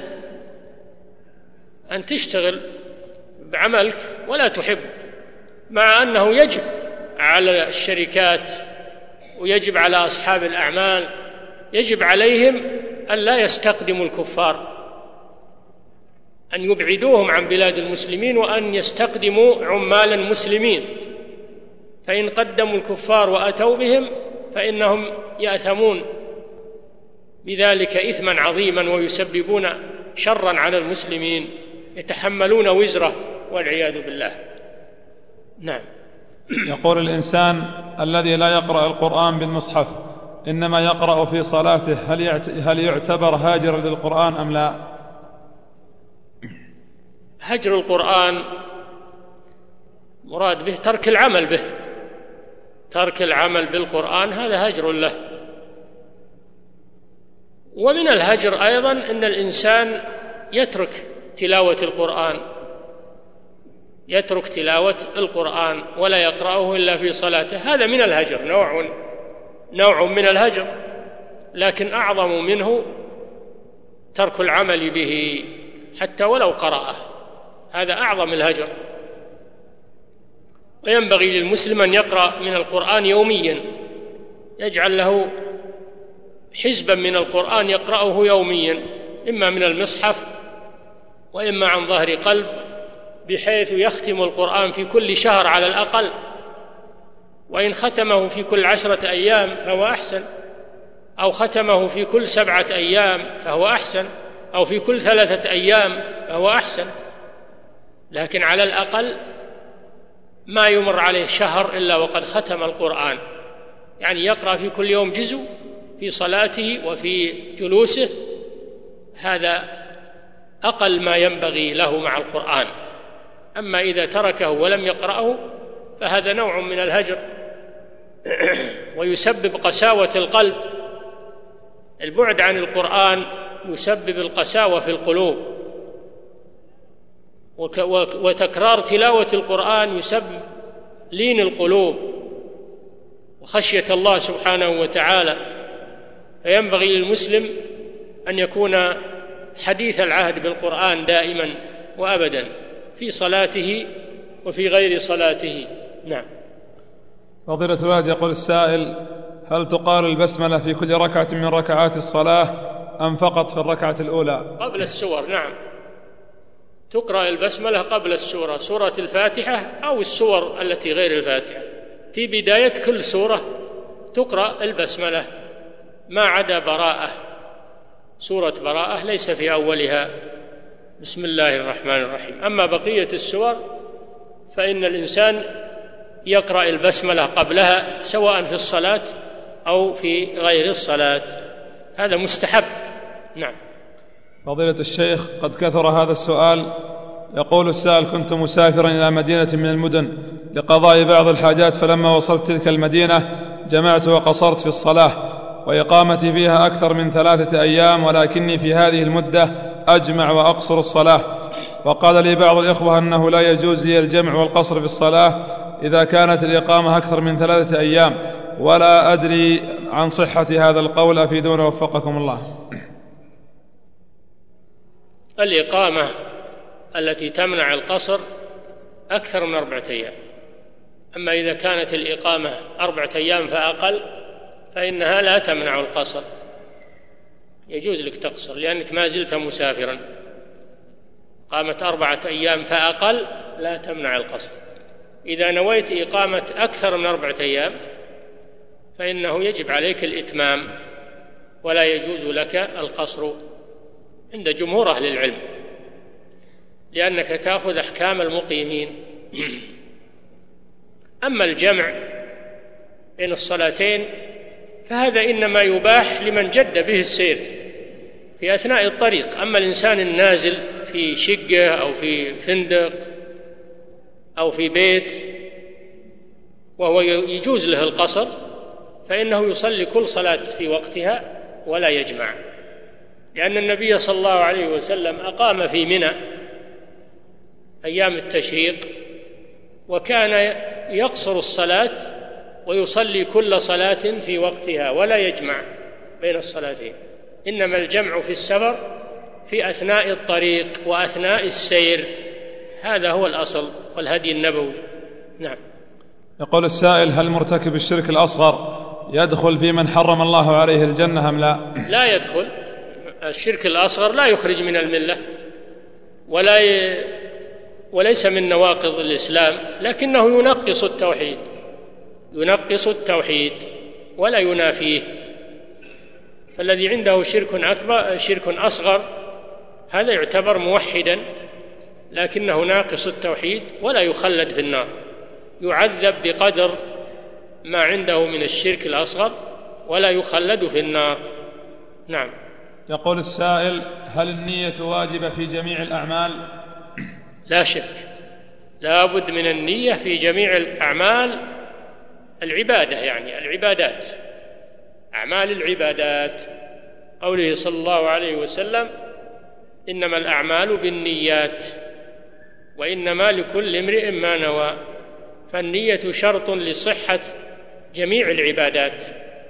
أن تشتغل بعملك ولا تحب، مع أنه يجب على الشركات ويجب على أصحاب الأعمال، يجب عليهم أن لا يستقدموا الكفار، أن يبعدوهم عن بلاد المسلمين وأن يستقدموا عمالا مسلمين، فإن قدموا الكفار وأتوا بهم فإنهم يأثمون بذلك إثما عظيما ويسببون شرا على المسلمين يتحملون وزره والعياذ بالله. نعم. يقول الإنسان الذي لا يقرأ القرآن بالمصحف إنما يقرأ في صلاته هل يعتبر هاجرا للقرآن أم لا؟ هجر القرآن مراد به ترك العمل به، ترك العمل بالقرآن هذا هجر له. ومن الهجر أيضا أن الإنسان يترك تلاوة القرآن ولا يقرأه إلا في صلاته، هذا من الهجر، نوع من الهجر، لكن أعظم منه ترك العمل به حتى ولو قرأه، هذا أعظم الهجر. وينبغي للمسلم أن يقرأ من القرآن يوميا، يجعل له حزبا من القرآن يقرأه يوميا، إما من المصحف وإما عن ظهر قلب، بحيث يختم القرآن في كل شهر على الأقل، وإن ختمه في كل 10 أيام فهو أحسن، أو ختمه في كل 7 أيام فهو أحسن، أو في كل 3 أيام فهو أحسن، لكن على الأقل ما يمر عليه شهر إلا وقد ختم القرآن، يعني يقرأ في كل يوم جزء في صلاته وفي جلوسه، هذا أقل ما ينبغي له مع القرآن. أما إذا تركه ولم يقرأه فهذا نوع من الهجر ويسبب قساوة القلب. البعد عن القرآن يسبب القساوة في القلوب، وتكرار تلاوة القرآن يسبب لين القلوب وخشية الله سبحانه وتعالى. فينبغي للمسلم أن يكون حديث العهد بالقرآن دائما وأبدا في صلاته وفي غير صلاته. نعم. فضيلة الوالد، يقول السائل: هل تقال البسملة في كل ركعة من ركعات الصلاة أم فقط في الركعة الأولى؟ قبل السور، نعم، تقرأ البسملة قبل السورة، سورة الفاتحة أو السور التي غير الفاتحة، في بداية كل سورة تقرأ البسملة ما عدا براءة، سورة براءة ليس في أولها بسم الله الرحمن الرحيم. أما بقية السور فإن الإنسان يقرأ البسملة قبلها سواء في الصلاة أو في غير الصلاة، هذا مستحب. نعم. فضيلة الشيخ، قد كثر هذا السؤال يقول السائل: كنت مسافرا إلى مدينة من المدن لقضاء بعض الحاجات، فلما وصلت تلك المدينة جمعت وقصرت في الصلاة، وإقامتي فيها أكثر من 3 أيام، ولكني في هذه المدة أجمع وأقصر الصلاة. وقال لي بعض الإخوة أنه لا يجوز لي الجمع والقصر في الصلاة إذا كانت الإقامة أكثر من 3 أيام، ولا أدري عن صحة هذا القول، أفيدونا وفقكم الله. الإقامة التي تمنع القصر أكثر من 4 أيام، أما إذا كانت الإقامة 4 أيام فأقل فإنها لا تمنع القصر، يجوز لك تقصر لأنك ما زلت مسافرا. قامت 4 أيام فأقل لا تمنع القصر. إذا نويت إقامة أكثر من 4 أيام فإنه يجب عليك الإتمام، ولا يجوز لك القصر عند جمهور أهل العلم، لأنك تأخذ أحكام المقيمين. أما الجمع بين الصلاتين فهذا إنما يباح لمن جد به السير في أثناء الطريق. أما الإنسان النازل في شقة أو في فندق أو في بيت وهو يجوز له القصر فإنه يصلي كل صلاة في وقتها ولا يجمع، لأن النبي صلى الله عليه وسلم أقام في منى أيام التشريق، وكان يقصر الصلاة ويصلي كل صلاة في وقتها ولا يجمع بين الصلاتين. إنما الجمع في السفر في أثناء الطريق وأثناء السير، هذا هو الأصل والهدي النبوي. نعم. يقول السائل: هل مرتكب الشرك الأصغر يدخل في من حرم الله عليه الجنة أم لا؟ لا يدخل. الشرك الأصغر لا يخرج من الملة وليس من نواقض الإسلام، لكنه ينقص التوحيد ولا ينافيه. فالذي عنده شرك أصغر هذا يعتبر موحدا، لكنه ناقص التوحيد ولا يخلد في النار، يعذب بقدر ما عنده من الشرك الأصغر ولا يخلد في النار. نعم. يقول السائل: هل النية واجبة في جميع الأعمال؟ لا شك، لا بد من النية في جميع الأعمال العبادة، يعني العبادات، أعمال العبادات. قوله صلى الله عليه وسلم: إنما الأعمال بالنيات وإنما لكل امرئ ما نوى. فالنية شرط لصحة جميع العبادات.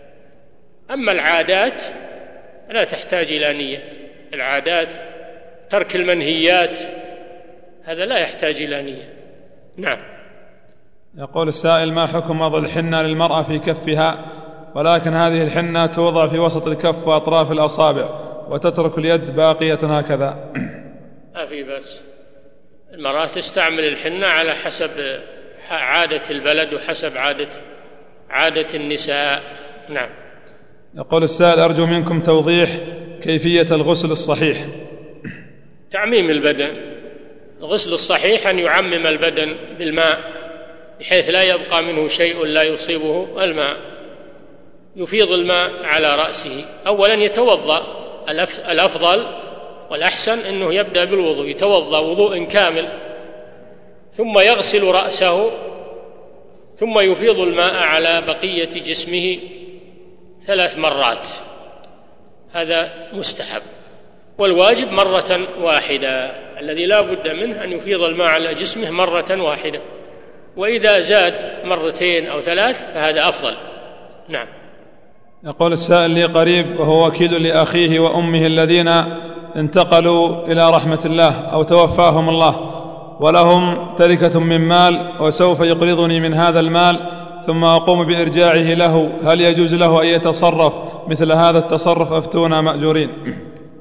أما العادات لا تحتاج إلى نية، العادات ترك المنهيات هذا لا يحتاج إلى نية. نعم. يقول السائل: ما حكم وضع الحنة للمرأة في كفها، ولكن هذه الحنة توضع في وسط الكف وأطراف الأصابع وتترك اليد باقية هكذا؟ ما في بأس، المرأة تستعمل الحنة على حسب عادة البلد وحسب عادة النساء. نعم. يقول السائل: أرجو منكم توضيح كيفية الغسل الصحيح. تعميم البدن. الغسل الصحيح أن يعمم البدن بالماء بحيث لا يبقى منه شيء لا يصيبه الماء. يفيض الماء على رأسه، أولا يتوضأ، الأفضل والأحسن أنه يبدأ بالوضوء، يتوضأ وضوء كامل، ثم يغسل رأسه، ثم يفيض الماء على بقية جسمه 3 مرات، هذا مستحب. والواجب مرة واحدة، الذي لا بد منه أن يفيض الماء على جسمه مرة واحدة، وإذا زاد 2 أو 3 فهذا أفضل. نعم. يقول السائل: لي قريب وهو وكيل لأخيه وأمه الذين انتقلوا إلى رحمة الله أو توفاهم الله، ولهم تركة من مال، وسوف يقرضني من هذا المال ثم أقوم بإرجاعه له، هل يجوز له أن يتصرف مثل هذا التصرف؟ أفتونا مأجورين.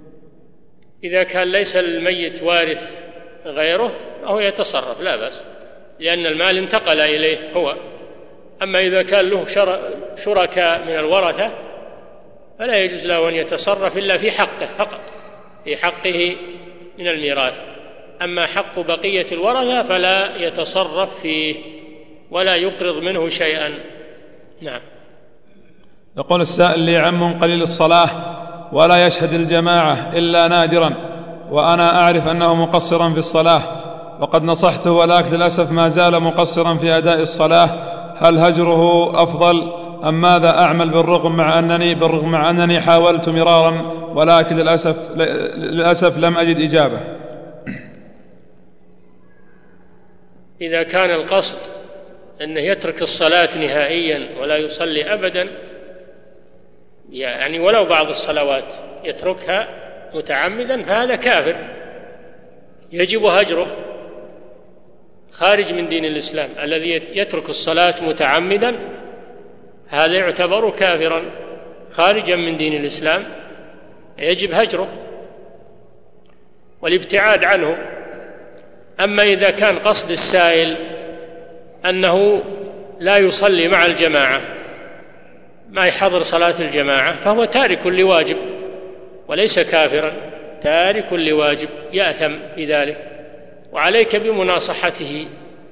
إذا كان ليس للميت وارث غيره فهو يتصرف، لا بأس، لأن المال انتقل إليه هو. أما إذا كان له شركاء من الورثة فلا يجوز له أن يتصرف إلا في حقه فقط، في حقه من الميراث. أما حق بقية الورثة فلا يتصرف فيه ولا يقرض منه شيئا. نعم. يقول السائل: لي عم قليل الصلاة ولا يشهد الجماعة إلا نادرا، وأنا أعرف أنه مقصرا في الصلاة، وقد نصحته ولكن للأسف ما زال مقصرا في أداء الصلاة، هل هجره أفضل أم ماذا أعمل بالرغم مع أنني حاولت مرارا ولكن للأسف لم أجد إجابة؟ إذا كان القصد أنه يترك الصلاة نهائيا ولا يصلي أبدا، يعني ولو بعض الصلوات يتركها متعمدا، فهذا كافر يجب هجره، خارج من دين الإسلام. الذي يترك الصلاة متعمدا هذا يعتبر كافرا خارجا من دين الإسلام، يجب هجره والابتعاد عنه. أما إذا كان قصد السائل أنه لا يصلي مع الجماعة، ما يحضر صلاة الجماعة، فهو تارك لواجب وليس كافرا، تارك لواجب يأثم بذلك، وعليك بمناصحته.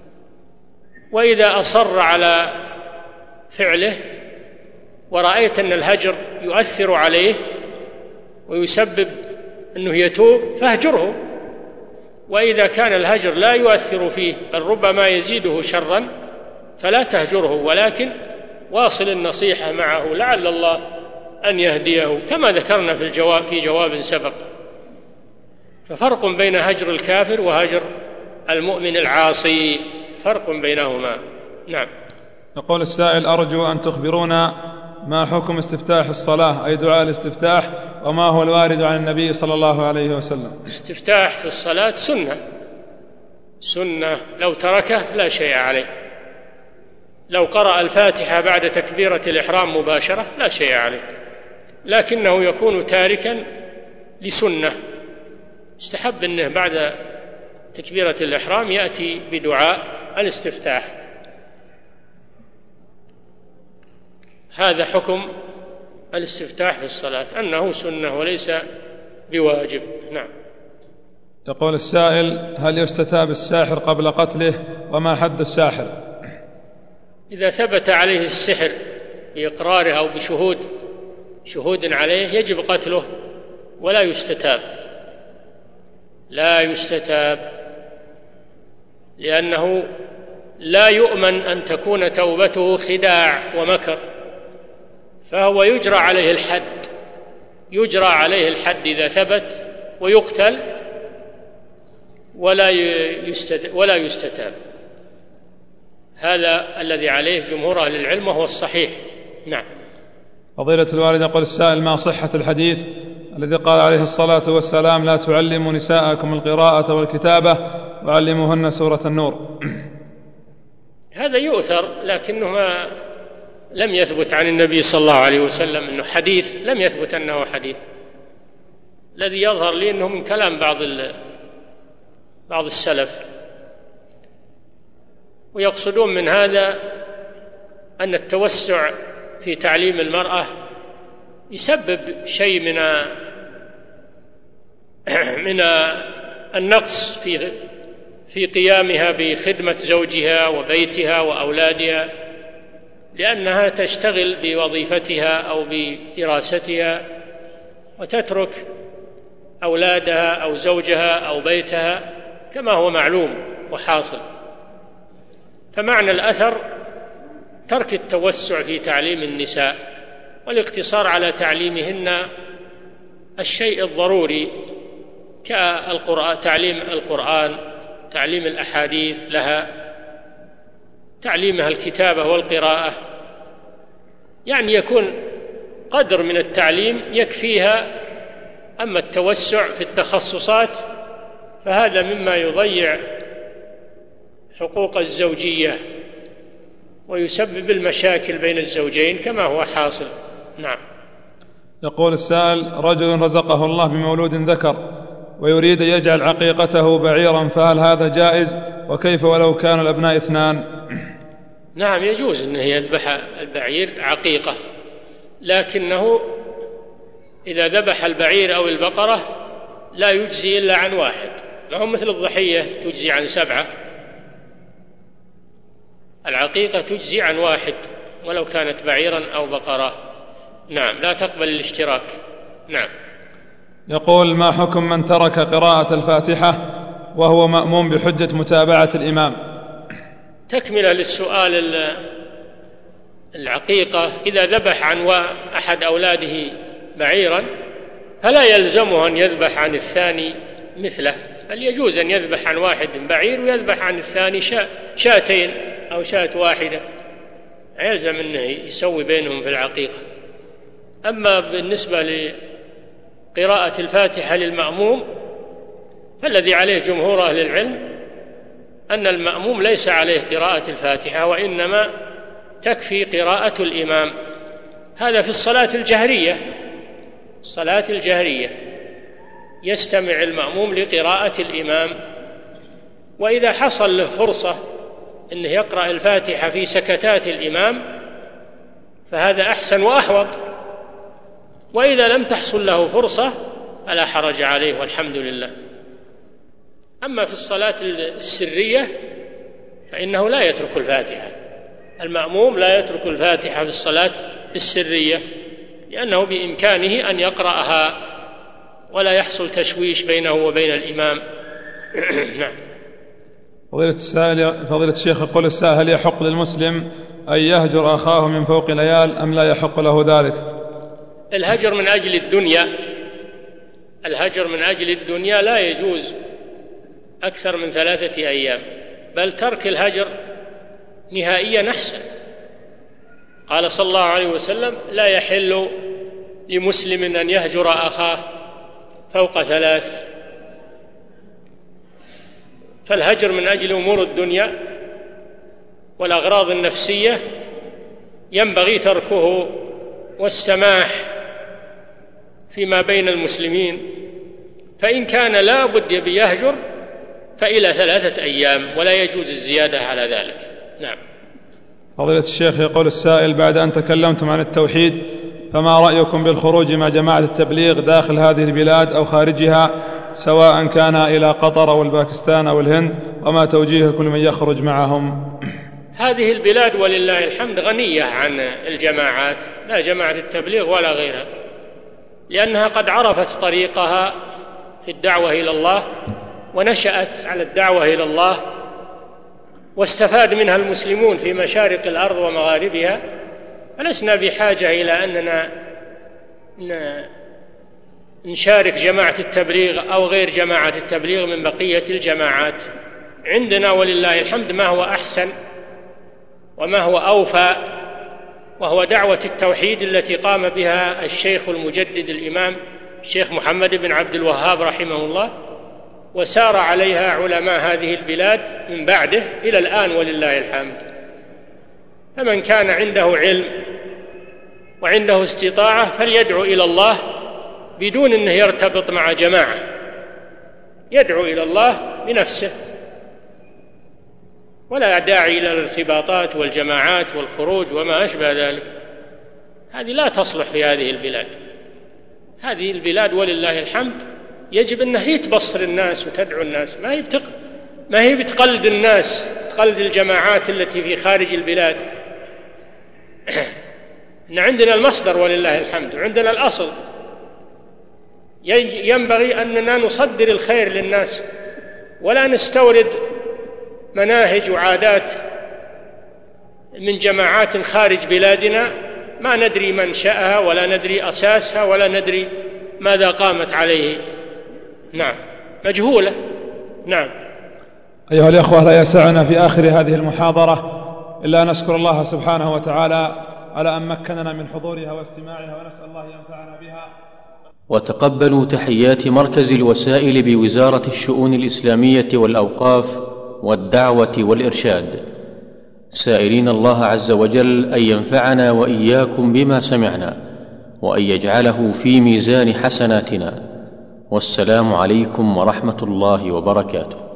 وإذا أصر على فعله ورأيت أن الهجر يؤثر عليه ويسبب أنه يتوب فاهجره. وإذا كان الهجر لا يؤثر فيه بل ربما يزيده شرا فلا تهجره، ولكن واصل النصيحة معه لعل الله أن يهديه، كما ذكرنا في جواب سبق. ففرق بين هجر الكافر وهجر المؤمن العاصي، فرق بينهما. نعم. يقول السائل: أرجو أن تخبرونا ما حكم استفتاح الصلاة، أي دعاء الاستفتاح، وما هو الوارد عن النبي صلى الله عليه وسلم؟ استفتاح في الصلاة سنة لو تركه لا شيء عليه. لو قرأ الفاتحة بعد تكبيرة الإحرام مباشرة لا شيء عليه، لكنه يكون تاركا لسنة. استحب أنه بعد تكبيرة الإحرام يأتي بدعاء الاستفتاح. هذا حكم الاستفتاح في الصلاة، أنه سنة وليس بواجب. نعم. يقول السائل: هل يستتاب الساحر قبل قتله، وما حد الساحر؟ إذا ثبت عليه السحر بإقراره أو بشهود عليه يجب قتله ولا يستتاب، لا يستتاب، لأنه لا يؤمن أن تكون توبته خداع ومكر، فهو يجرى عليه الحد إذا ثبت، ويقتل ولا يستتاب. هذا الذي عليه جمهور أهل العلم وهو الصحيح. نعم. فضيلة الوالد، يقول السائل: ما صحة الحديث الذي قال عليه الصلاة والسلام: لا تعلموا نساءكم القراءة والكتابة وعلموهن سورة النور؟ هذا يؤثر، لكنه لم يثبت عن النبي صلى الله عليه وسلم أنه حديث، لم يثبت أنه حديث. الذي يظهر لي أنه من كلام بعض السلف، ويقصدون من هذا أن التوسع في تعليم المرأة يسبب شيء من النقص في قيامها بخدمة زوجها وبيتها وأولادها، لأنها تشتغل بوظيفتها أو بدراستها وتترك أولادها أو زوجها أو بيتها كما هو معلوم وحاصل. فمعنى الأثر ترك التوسع في تعليم النساء والاقتصار على تعليمهن الشيء الضروري كالقرآن، تعليم الأحاديث لها، تعليمها الكتابة والقراءة، يعني يكون قدر من التعليم يكفيها. أما التوسع في التخصصات فهذا مما يضيع حقوق الزوجية ويسبب المشاكل بين الزوجين كما هو حاصل. نعم. يقول السائل: رجل رزقه الله بمولود ذكر ويريد أن يجعل عقيقته بعيرا، فهل هذا جائز؟ وكيف ولو كان الأبناء 2؟ نعم، يجوز أنه يذبح البعير عقيقة، لكنه إذا ذبح البعير أو البقرة لا يجزي إلا عن واحد، لا هو مثل الضحية تجزي عن 7، العقيقة تجزي عن واحد ولو كانت بعيرا أو بقرة. نعم، لا تقبل الاشتراك. نعم. يقول: ما حكم من ترك قراءة الفاتحة وهو مأموم بحجة متابعة الإمام؟ تكملة للسؤال، العقيقة إذا ذبح عن أحد أولاده بعيرا فلا يلزمه أن يذبح عن الثاني مثله، بل يجوز أن يذبح عن واحد بعير ويذبح عن الثاني شاتين أو شاة واحدة، يلزم أنه يسوي بينهم في العقيقة. أما بالنسبة لقراءة الفاتحة للمأموم فالذي عليه جمهور أهل العلم أن المأموم ليس عليه قراءة الفاتحة، وإنما تكفي قراءة الإمام. هذا في الصلاة الجهرية، الصلاة الجهرية يستمع المأموم لقراءة الإمام، وإذا حصل له فرصة أنه يقرأ الفاتحة في سكتات الإمام فهذا أحسن وأحوط، وإذا لم تحصل له فرصة فلا حرج عليه والحمد لله. أما في الصلاة السرية فإنه لا يترك الفاتحة، المأموم لا يترك الفاتحة في الصلاة السرية، لأنه بإمكانه أن يقرأها ولا يحصل تشويش بينه وبين الإمام. نعم. فضيلة الشيخ، يقول السائل: هل يحق للمسلم أن يهجر أخاه من فوق العيال أم لا يحق له ذلك؟ الهجر من أجل الدنيا، الهجر من أجل الدنيا لا يجوز أكثر من 3 أيام، بل ترك الهجر نهائيا أحسن. قال صلى الله عليه وسلم: لا يحل لمسلم أن يهجر أخاه فوق 3. فالهجر من أجل أمور الدنيا والأغراض النفسية ينبغي تركه، والسماح فيما بين المسلمين، فإن كان لا بد بيهجر فإلى 3 أيام ولا يجوز الزيادة على ذلك. نعم. فضيلة الشيخ، يقول السائل: بعد أن تكلمتم عن التوحيد فما رأيكم بالخروج مع جماعة التبليغ داخل هذه البلاد أو خارجها، سواء كان إلى قطر أو الباكستان أو الهند، وما توجيه كل من يخرج معهم؟ هذه البلاد ولله الحمد غنية عن الجماعات، لا جماعة التبليغ ولا غيرها، لأنها قد عرفت طريقها في الدعوة إلى الله ونشأت على الدعوة إلى الله، واستفاد منها المسلمون في مشارق الأرض ومغاربها، فلسنا بحاجة إلى أننا نشارك جماعة التبليغ أو غير جماعة التبليغ من بقية الجماعات. عندنا ولله الحمد ما هو أحسن وما هو أوفى، وهو دعوة التوحيد التي قام بها الشيخ المجدد الإمام الشيخ محمد بن عبد الوهاب رحمه الله، وسار عليها علماء هذه البلاد من بعده إلى الآن ولله الحمد. فمن كان عنده علم وعنده استطاعة فليدعو إلى الله بدون أنه يرتبط مع جماعة، يدعو إلى الله بنفسه، ولا داعي إلى الارتباطات والجماعات والخروج وما أشبه ذلك. هذه لا تصلح في هذه البلاد. هذه البلاد ولله الحمد يجب أنها هي تبصر الناس وتدعو الناس، ما هي بتقلد الناس، تقلد الجماعات التي في خارج البلاد. إن عندنا المصدر ولله الحمد، وعندنا الأصل، ينبغي أننا نصدر الخير للناس ولا نستورد مناهج وعادات من جماعات خارج بلادنا ما ندري منشأها ولا ندري أساسها ولا ندري ماذا قامت عليه. نعم، مجهولة. نعم. أيها الأخوة، لا يسعنا في آخر هذه المحاضرة إلا أن نشكر الله سبحانه وتعالى على أن مكننا من حضورها واستماعها، ونسأل الله ينفعنا بها. وتقبلوا تحيات مركز الوسائل بوزارة الشؤون الإسلامية والأوقاف والدعوة والإرشاد، سائلين الله عز وجل أن ينفعنا وإياكم بما سمعنا وأن يجعله في ميزان حسناتنا. والسلام عليكم ورحمة الله وبركاته.